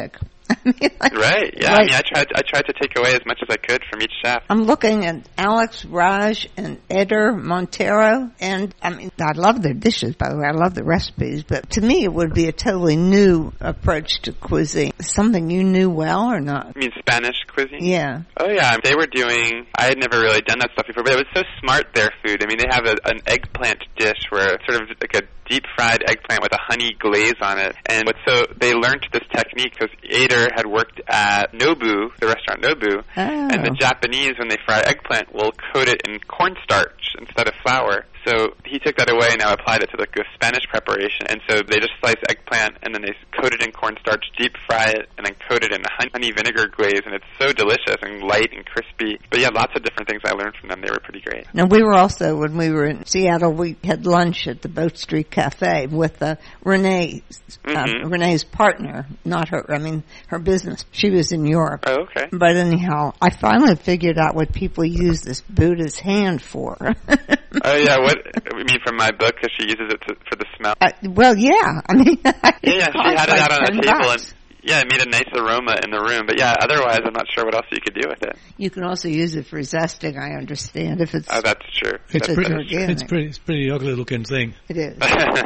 I mean, like, right, yeah. Like, I mean, I tried, I tried to take away as much as I could from each chef. I'm looking at Alex Raj and Eder Montero, and I mean, I love their dishes, by the way. I love the recipes, but to me, it would be a totally new approach to cuisine. Something you knew well or not? You mean Spanish cuisine? Yeah. Oh, yeah. They were doing, I had never really done that stuff before, but it was so smart, their food. I mean, they have a, an eggplant dish where it's sort of like a deep-fried eggplant with a honey glaze on it. And what's so, they learned this technique because Eder had worked at Nobu, the restaurant Nobu, Oh. and the Japanese, when they fry eggplant, will coat it in cornstarch instead of flour. So he took that away and now applied it to like a Spanish preparation. And so they just slice eggplant and then they coat it in cornstarch, deep fry it, and then coat it in a honey vinegar glaze. And it's so delicious and light and crispy. But yeah, lots of different things I learned from them. They were pretty great. Now, we were also, when we were in Seattle, we had lunch at the Boat Street Cafe with uh, Renee, uh, Mm-hmm. Renee's partner, not her, I mean, her business. She was in Europe. Oh, okay. But anyhow, I finally figured out what people use this Buddha's hand for. Oh, yeah. What? You mean from my book because she uses it to, for the smell? Uh, well, yeah. I mean, yeah, yeah. She had it like out on ten the table bucks. and yeah, it made a nice aroma in the room. But yeah, otherwise, I'm not sure what else you could do with it. You can also use it for zesting, I understand, if it's... Oh, that's true. It's that's pretty, organic. it's pretty, it's pretty ugly looking thing. It is.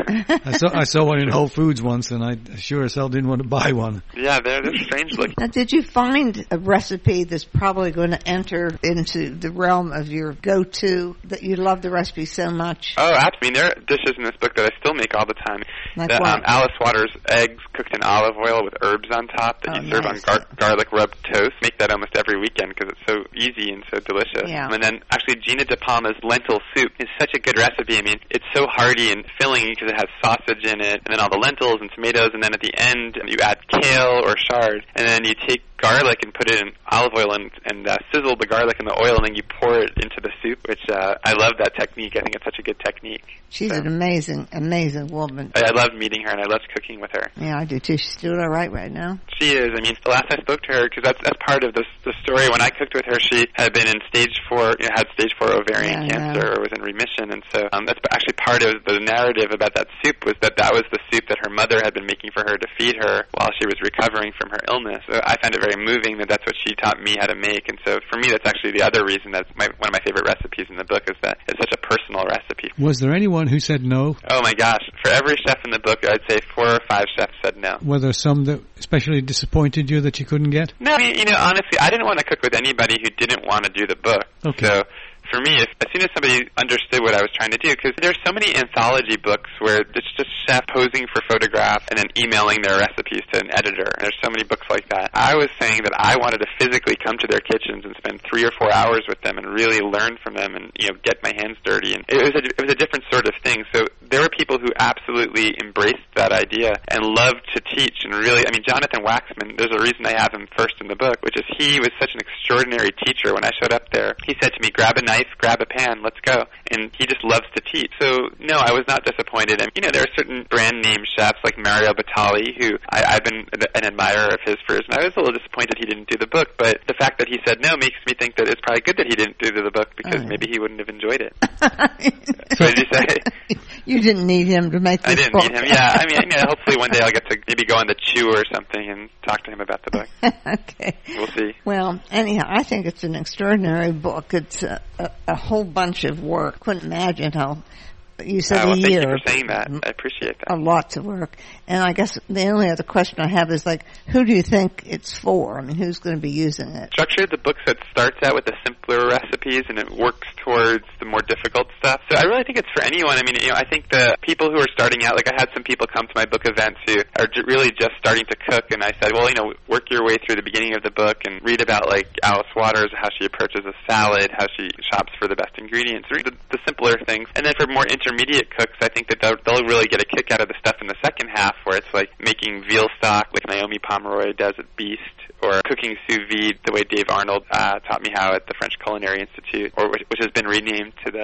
I saw, I saw one in Whole Foods once, and I sure as hell didn't want to buy one. Yeah, they're, they're strange looking. Now, did you find a recipe that's probably going to enter into the realm of your go-to, that you love the recipe so much? Oh, absolutely. I mean, there are dishes in this book that I still make all the time. Like the, what? Um, Alice Waters eggs cooked in olive oil with herbs on top that Oh, you serve nice. on gar- garlic rubbed toast. Make that almost every weekend because it's so easy and so delicious. Yeah. And then actually Gina De Palma's lentil soup is such a good recipe. I mean, it's so hearty and filling because it has sausage in it and then all the lentils and tomatoes, and then at the end you add kale or chard, and then you take garlic and put it in olive oil and, and uh, sizzle the garlic in the oil, and then you pour it into the soup, which uh, I love that technique. I think it's such a good technique. She's So, an amazing, amazing woman. I, I loved meeting her, and I loved cooking with her. Yeah, I do too. She's doing all right right now. She is. I mean, the last I spoke to her, because that's that's part of the the story. When I cooked with her, she had been in stage four, you know, had stage four ovarian Yeah, cancer, yeah. or was in remission, and so um, that's actually part of the narrative about that soup was that that was the soup that her mother had been making for her to feed her while she was recovering from her illness. So I found it very moving that that's what she taught me how to make, and so for me, that's actually the other reason that's my, one of my favorite recipes in the book is that it's such a personal recipe. Was there anyone who said no? Oh my gosh! For every chef in the book, I'd say four or five chefs said no. Were there some that especially disappointed you that you couldn't get? No, I mean, you know, honestly, I didn't want to cook with anybody who didn't want to do the book. Okay. So for me, if, as soon as somebody understood what I was trying to do, because there's so many anthology books where it's just chef posing for photographs and then emailing their recipes to an editor. And there's so many books like that. I was saying that I wanted to physically come to their kitchens and spend three or four hours with them and really learn from them and, you know, get my hands dirty. And it was a, it was a different sort of thing. So there were people who absolutely embraced that idea and loved to teach and really, I mean, Jonathan Waxman, there's a reason I have him first in the book, which is he was such an extraordinary teacher. When I showed up there, he said to me, grab a knife, grab a pan, let's go. And he just loves to teach. So, no, I was not disappointed. And, you know, there are certain brand name chefs like Mario Batali, who I, I've been an admirer of his for years, and I was a little disappointed he didn't do the book. But the fact that he said no makes me think that it's probably good that he didn't do the book because Oh. maybe he wouldn't have enjoyed it. What did you say? You didn't need him to make this I didn't book. need him. Yeah, I mean, you know, hopefully one day I'll get to maybe go on the Chew or something and talk to him about the book. Okay. We'll see. Well, anyhow, I think it's an extraordinary book. It's a, a, a whole bunch of work. Couldn't imagine how you said Uh, well, a thank year. you for saying that. I appreciate that. A lots of work. And I guess the only other question I have is like, who do you think it's for? I mean, who's going to be using it? Structure the book that starts out with the simpler recipes and it works towards the more difficult stuff. So I really think it's for anyone. I mean, you know, I think the people who are starting out, like I had some people come to my book events who are j- really just starting to cook, and I said, well, you know, work your way through the beginning of the book and read about like Alice Waters, how she approaches a salad, how she shops for the best ingredients, read the, the simpler things. And then for more intermediate cooks, I think that they'll, they'll really get a kick out of the stuff in the second half where it's like making veal stock like Naomi Pomeroy does at Beast, or cooking sous vide the way Dave Arnold uh, taught me how at the French Culinary Institute, or which, which has been renamed to the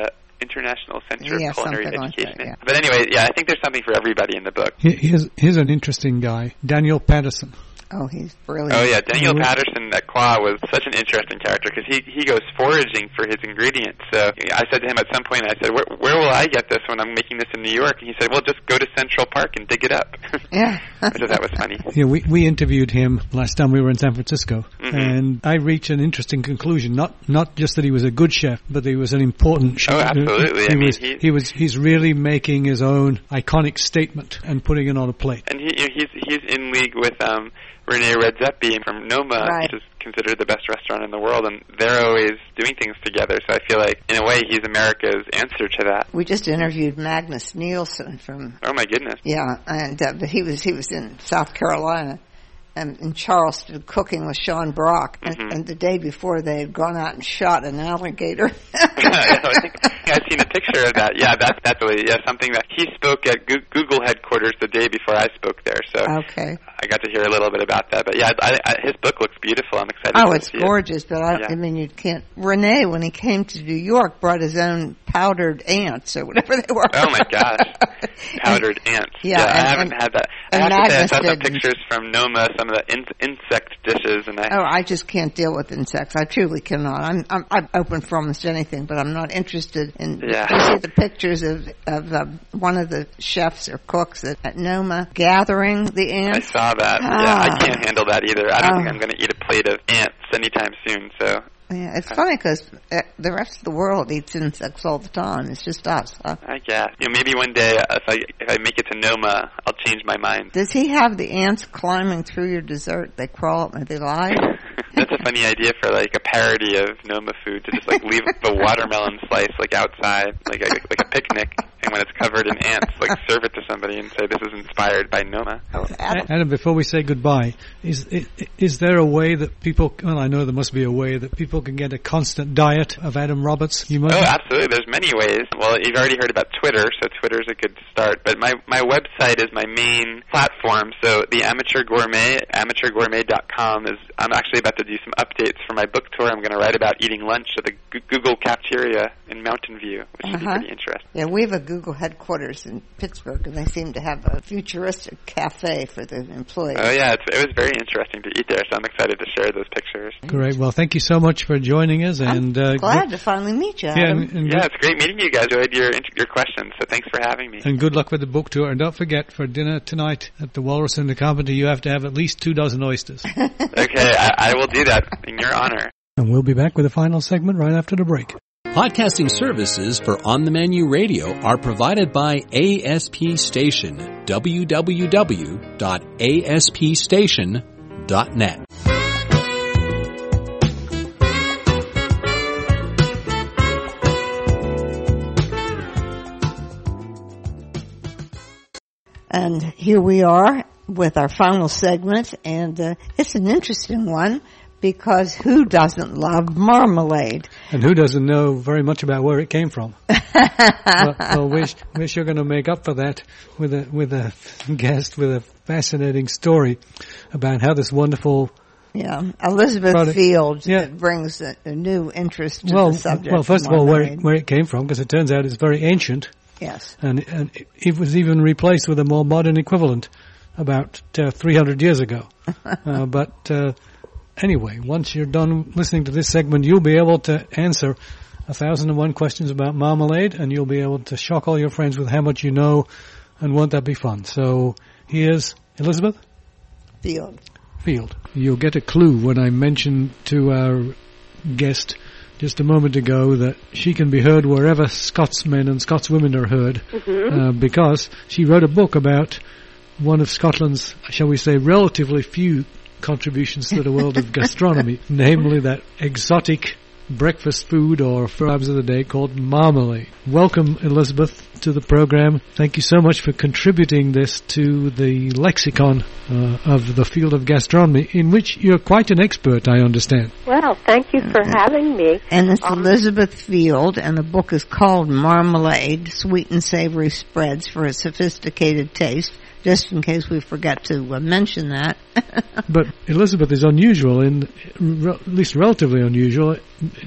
International Center Yeah, of Culinary something like Education. that, yeah. But anyway, yeah, I think there's something for everybody in the book. Here- Here's, here's an interesting guy, Daniel Patterson. Oh, he's brilliant. Oh yeah, Daniel Mhm. Patterson at Claw was such an interesting character because he he goes foraging for his ingredients. So I said to him at some point, I said, where, where will I get this when I'm making this in New York? And he said, well, just go to Central Park and dig it up. Yeah. I thought that was funny. Yeah, we, we interviewed him last time we were in San Francisco, Mhm. and I reached an interesting conclusion. Not not just that he was a good chef, but that he was an important chef. Oh, absolutely. He I mean, was he- he was he's really making his own iconic statement and putting it on a plate. And he he's he's in league with um Rene Redzepi from Noma, Right. which is considered the best restaurant in the world, and they're always doing things together. So I feel like, in a way, he's America's answer to that. We just interviewed Magnus Nielsen from Oh my goodness! yeah, and uh, but he was he was in South Carolina, and in Charleston cooking with Sean Brock, and, Mhm. and the day before they had gone out and shot an alligator. I think I've seen a picture of that. Yeah, that's that's really yeah something that he spoke at Goo- Google headquarters the day before I spoke there. So Okay. I got to hear a little bit about that. But yeah, I, I, his book looks beautiful. I'm excited. Oh, to it's see gorgeous, but I, Yeah. I mean, you can't. Rene, when he came to New York, brought his own powdered ants or whatever they were. Oh my gosh, powdered ants. Yeah, I and- haven't and- had that. I and have to say, I Magnus saw some didn't. pictures from Noma, some of the in- insect dishes, and I. Oh, I just can't deal with insects. I truly cannot. I'm I'm, I'm open for almost anything, but I'm not interested in. Yeah. You see the pictures of of um, one of the chefs or cooks at, at Noma gathering the I ants. saw that. Ah. Yeah, I can't handle that either. I don't Oh. think I'm going to eat a plate of ants anytime soon. So Yeah, it's funny because uh, the rest of the world eats insects all the time. It's just us. Huh? I guess you know maybe one day uh, if I if I make it to Noma, I'll change my mind. Does he have the ants climbing through your dessert? They crawl up and they lie. That's a funny idea for like a parody of Noma food to just like leave the watermelon slice like outside, like a, like a picnic, and when it's covered in ants, like serve it to somebody and say this is inspired by Noma. Oh, Adam. Adam, before we say goodbye, is, is is there a way that people? Well, I know there must be a way that people can get a constant diet of Adam Roberts. You must. Oh, absolutely. There's many ways. Well, you've already heard about Twitter, so Twitter's a good start. But my, my website is my main platform. So the Amateur Gourmet, amateur gourmet dot com is, I'm actually about to do some updates for my book tour. I'm going to write about eating lunch at the G- Google cafeteria in Mountain View, which should Uh-huh. be pretty interesting. Yeah, we have a Google headquarters in Pittsburgh, and they seem to have a futuristic cafe for the employees. Oh, yeah. It's, it was very interesting to eat there, so I'm excited to share those pictures. Great. Well, thank you so much for joining us. And I'm uh, glad to finally meet you, Yeah, Adam. and, and Yeah, good, it's great meeting you guys. I enjoyed your, your questions, so thanks for having me. and good luck with the book tour. And don't forget, for dinner tonight at the Walrus and the Carpenter, you have to have at least two dozen oysters. Okay, I, I will do that in your honor. And we'll be back with the final segment right after the break. Podcasting services for On the Menu Radio are provided by A S P Station, w w w dot a s p station dot net. And here we are with our final segment, and uh, it's an interesting one because who doesn't love marmalade? And who doesn't know very much about where it came from? well, well, wish wish you're going to make up for that with a with a guest with a fascinating story about how this wonderful. Yeah, Elizabeth Product. Fields Yeah. brings a, a new interest to Well, the subject. well, first of all, where it, marmalade. where it came from, because it turns out it's very ancient, Yes. and and it, it was even replaced with a more modern equivalent about uh, three hundred years ago. uh, but uh, anyway, once you're done listening to this segment, you'll be able to answer a thousand and one questions about marmalade, and you'll be able to shock all your friends with how much you know, and won't that be fun? So here's Elizabeth Field. Field. You'll get a clue when I mentioned to our guest just a moment ago that she can be heard wherever Scotsmen and Scotswomen are heard, uh, because she wrote a book about one of Scotland's, shall we say, relatively few contributions to the world of gastronomy, namely that exotic breakfast food or farbs of the day called marmalade. Welcome, Elizabeth, to the program. Thank you so much for contributing this to the lexicon uh, of the field of gastronomy, in which you're quite an expert, I understand. Well, thank you for having me. And it's Um, Elizabeth Field, and the book is called Marmalade, Sweet and Savory Spreads for a Sophisticated Taste, just in case we forget to uh, mention that. But Elizabeth is unusual, in re- at least relatively unusual, not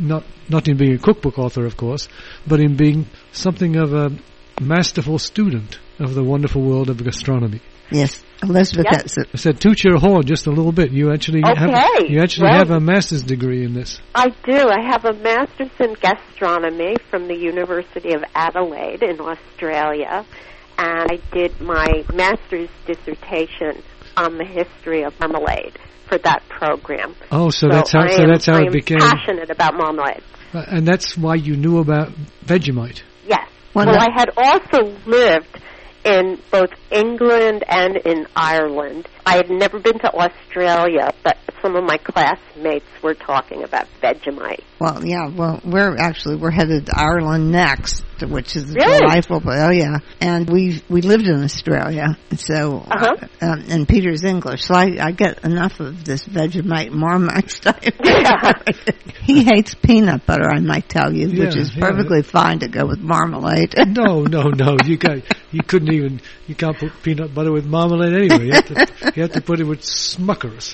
not in being a cookbook author, of course, but in being something of a masterful student of the wonderful world of gastronomy. Yes, Elizabeth. Yep. That's it. I said, toot your horn just a little bit. You actually Okay. have you actually Well, have a master's degree in this. I do. I have a master's in gastronomy from the University of Adelaide in Australia, and I did my master's dissertation on the history of marmalade for that program. Oh, so, that's how I so am, that's how I it am became, passionate about marmalade. uh, and that's why you knew about Vegemite. Yes. Well, Well, no- I had also lived in both England and in Ireland. I had never been to Australia, but some of my classmates were talking about Vegemite. Well, yeah. Well, we're actually we're headed to Ireland next, which is Really? delightful. But oh yeah, and we we lived in Australia, so Uh-huh. um, and Peter's English, so I, I get enough of this Vegemite Marmite stuff. Yeah. He hates peanut butter, I might tell you, which Yeah, is yeah. perfectly fine to go with marmalade. No, no, no. You can't. You couldn't even. You can't put peanut butter with marmalade anyway. You have to. You have to put it with Smuckers.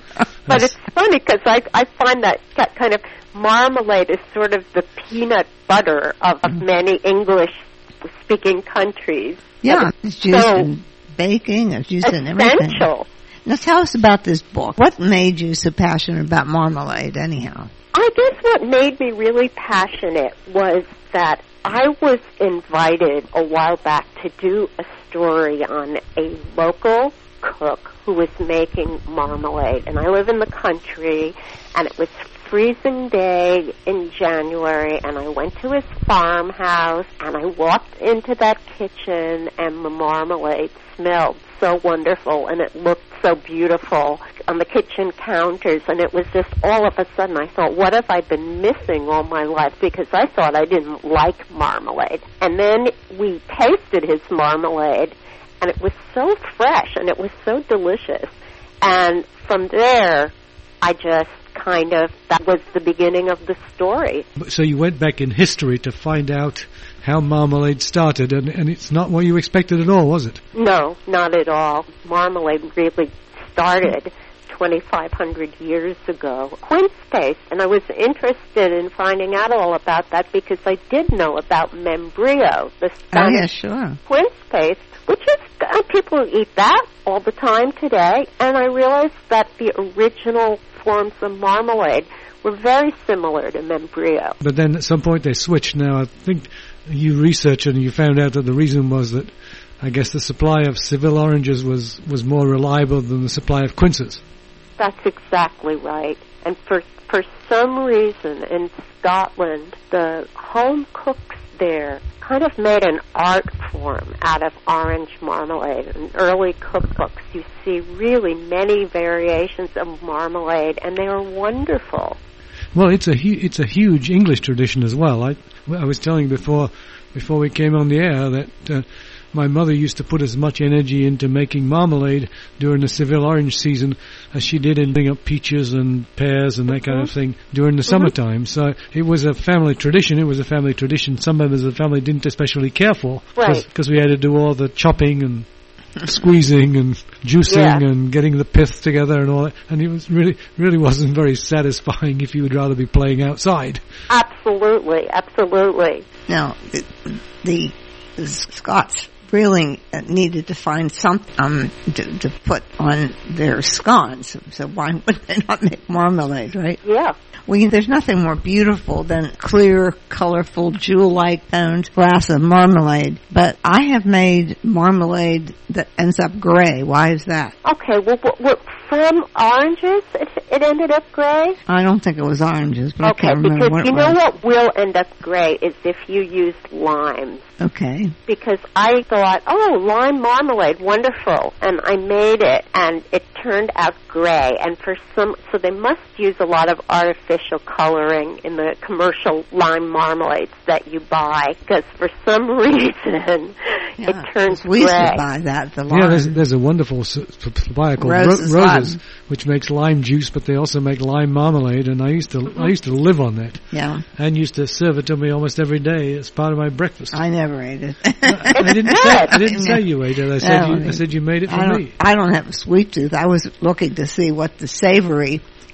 But it's funny because I, I find that that kind of marmalade is sort of the peanut butter of, of many English-speaking countries. Yeah, it's used so in baking, it's used in everything. essential. Now tell us about this book. What made you so passionate about marmalade, anyhow? I guess what made me really passionate was that I was invited a while back to do a story on a local cook who was making marmalade. And I live in the country, and it was freezing day in January, and I went to his farmhouse, and I walked into that kitchen, and the marmalade smelled so wonderful, and it looked so beautiful on the kitchen counters, and it was just all of a sudden I thought, what have I been missing all my life? Because I thought I didn't like marmalade. And then we tasted his marmalade, and it was so fresh, and it was so delicious. And from there, I just kind of, that was the beginning of the story. So you went back in history to find out how marmalade started, and, and it's not what you expected at all, was it? No, not at all. Marmalade really started twenty-five hundred years ago. Quince paste, and I was interested in finding out all about that because I did know about membrillo, the Oh, Spanish yeah, sure. quince paste, which is, uh, people eat that all the time today, and I realized that the original forms of marmalade were very similar to membrillo. But then at some point they switched. Now I think you researched and you found out that the reason was that I guess the supply of Seville oranges was, was more reliable than the supply of quinces. That's exactly right. And for for some reason in Scotland, the home cooks there kind of made an art form out of orange marmalade. In early cookbooks, you see really many variations of marmalade, and they are wonderful. Well, it's a hu- it's a huge English tradition as well. I, I was telling you before before we came on the air that uh, my mother used to put as much energy into making marmalade during the Seville orange season as she did in picking up peaches and pears and that kind of thing during the mm-hmm. summertime. So it was a family tradition. It was a family tradition some members of the family didn't especially care for. Right. Because we had to do all the chopping and squeezing and juicing yeah. and getting the pith together and all that. And it was really, really wasn't very satisfying if you would rather be playing outside. Absolutely, absolutely. Now, the, the, the Scots really needed to find something um, to, to put on their scones. So why would they not make marmalade, right? Yeah. Well, there's nothing more beautiful than clear, colorful, jewel-like toned glass of marmalade. But I have made marmalade that ends up gray. Why is that? Okay, well, well, well from oranges, it, it ended up gray? I don't think it was oranges, but okay, I can't remember because what you it know was. what will end up gray is if you used limes. Okay. Because I thought, oh, lime marmalade, wonderful, and I made it, and it turned out gray. And for some, so they must use a lot of artificial coloring in the commercial lime marmalades that you buy, because for some reason yeah, it turns we gray. used to buy that. The lime. Yeah, there's, there's a wonderful su- supply called Roses, Ro- Roses, lime. which makes lime juice, but they also make lime marmalade, and I used to Mm-hmm. I used to live on that. Yeah. And used to serve it to me almost every day as part of my breakfast. I never ate it. I didn't say I didn't say you ate it. I said No, you I said you made it for I don't, me. I don't have a sweet tooth. I was looking to see what the savory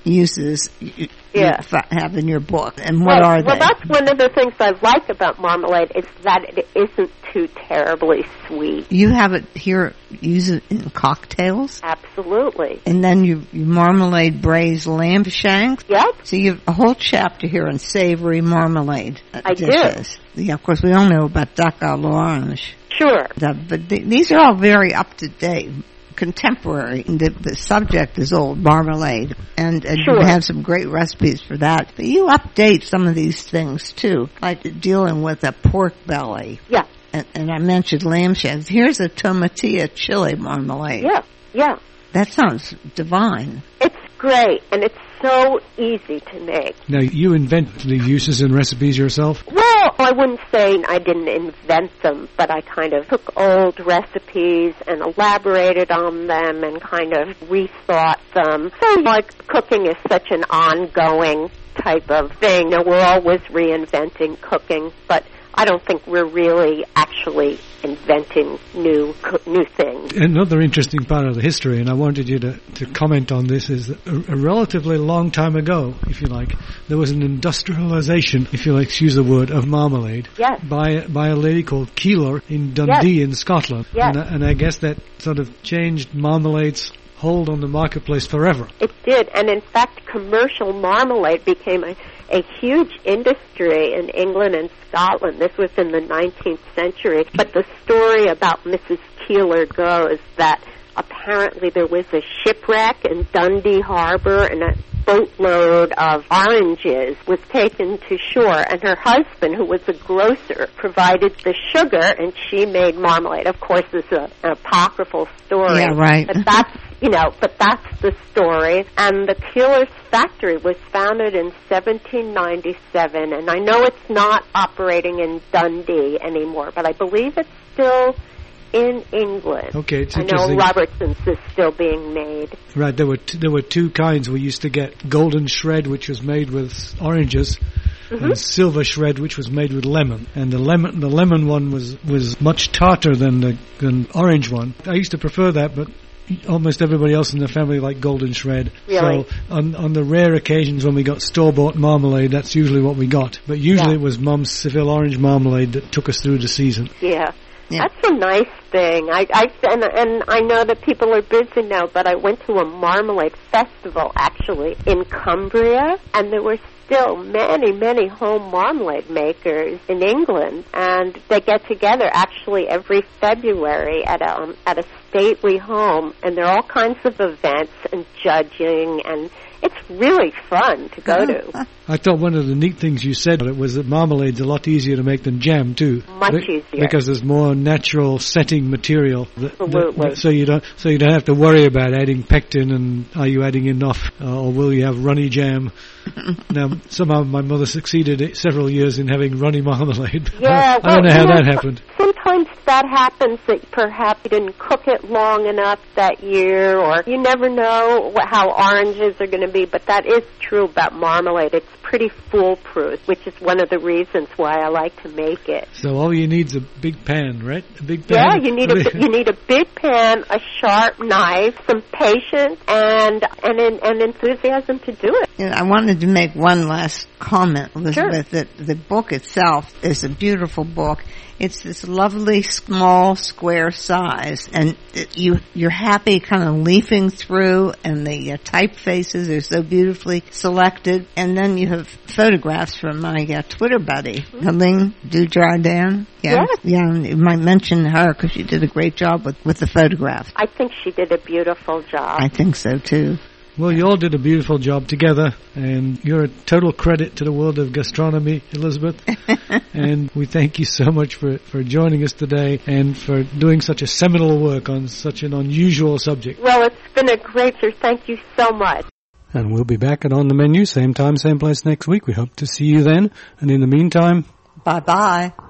uses you, yeah. you have in your book, and what well, are they? Well, that's one of the things I like about marmalade is that it isn't too terribly sweet. You have it here, use it in cocktails? Absolutely. And then you, you marmalade braised lamb shanks? Yep. So you have a whole chapter here on savory marmalade I dishes. do. Yeah, of course, we all know about duck à l'orange. Sure. The, but the, these are all very up-to-date, contemporary. The, the subject is old, marmalade, and, and sure. you have some great recipes for that. But you update some of these things, too, like dealing with a pork belly. Yeah. And, and I mentioned lamb shanks. Here's a tomatilla chili marmalade. Yeah, yeah. That sounds divine. It's great, and it's so easy to make. Now, you invent the uses and recipes yourself? Well, I wouldn't say I didn't invent them, but I kind of took old recipes and elaborated on them and kind of rethought them. So, like, cooking is such an ongoing type of thing. You know, we're always reinventing cooking, but I don't think we're really actually inventing new new things. Another interesting part of the history, and I wanted you to, to comment on this, is that a, a relatively long time ago, if you like, there was an industrialization, if you'll excuse the word, of marmalade yes. by, by a lady called Keeler in Dundee yes. in Scotland. Yes. And, and I guess that sort of changed marmalade's hold on the marketplace forever. It did, and in fact, commercial marmalade became a, a huge industry in England and Scotland. This was in the nineteenth century. But the story about Missus Keeler goes that apparently there was a shipwreck in Dundee Harbor, and a boatload of oranges was taken to shore, and her husband, who was a grocer, provided the sugar, and she made marmalade. Of course, it's a, an apocryphal story. Yeah, right. But that's, you know, but that's the story. And the Keeler's factory was founded in seventeen ninety-seven, and I know it's not operating in Dundee anymore, but I believe it's still in England. Okay, it's I interesting. know Robertson's is still being made. Right, there were t- there were two kinds. We used to get golden shred, which was made with oranges, mm-hmm. and silver shred, which was made with lemon. And the lemon the lemon one was, was much tartar than the than orange one. I used to prefer that, but almost everybody else in the family liked golden shred. Really? So on on the rare occasions when we got store-bought marmalade, that's usually what we got. But usually yeah. it was Mum's Seville orange marmalade that took us through the season. Yeah. Yeah. That's a nice thing. I, I and, and I know that people are busy now, but I went to a marmalade festival actually in Cumbria, and there were still many, many home marmalade makers in England, and they get together actually every February at a um, at a stately home, and there are all kinds of events and judging, and it's really fun to go to. I thought one of the neat things you said it was that marmalade's a lot easier to make than jam too. Much Be- easier because there's more natural setting material. That, Absolutely. That, so you don't so you don't have to worry about adding pectin and are you adding enough uh, or will you have runny jam. Now somehow my mother succeeded it several years in having runny marmalade. Yeah, I, I don't know well, how you know, that happened. Sometimes that happens that perhaps you didn't cook it long enough that year, or you never know what, how oranges are going to be, but that is true about marmalade. It's pretty foolproof, which is one of the reasons why I like to make it. So all you need is a big pan, right? A big pan. Yeah, you need a you need a big pan, a sharp knife, some patience, and and and enthusiasm to do it. You know, I wanted to make one last comment, Elizabeth, Sure. that the book itself is a beautiful book. It's this lovely small square size, and it, you, you're happy kind of leafing through, and the uh, typefaces are so beautifully selected. And then you have photographs from my uh, Twitter buddy, mm-hmm. Helene Dujardin. Yeah, yes. yeah, you might mention her because she did a great job with, with the photographs. I think she did a beautiful job. I think so, too. Well, you all did a beautiful job together, and you're a total credit to the world of gastronomy, Elizabeth. And we thank you so much for, for joining us today and for doing such a seminal work on such an unusual subject. Well, it's been a great pleasure. Thank you so much. And we'll be back at On the Menu, same time, same place next week. We hope to see you then. And in the meantime, bye-bye.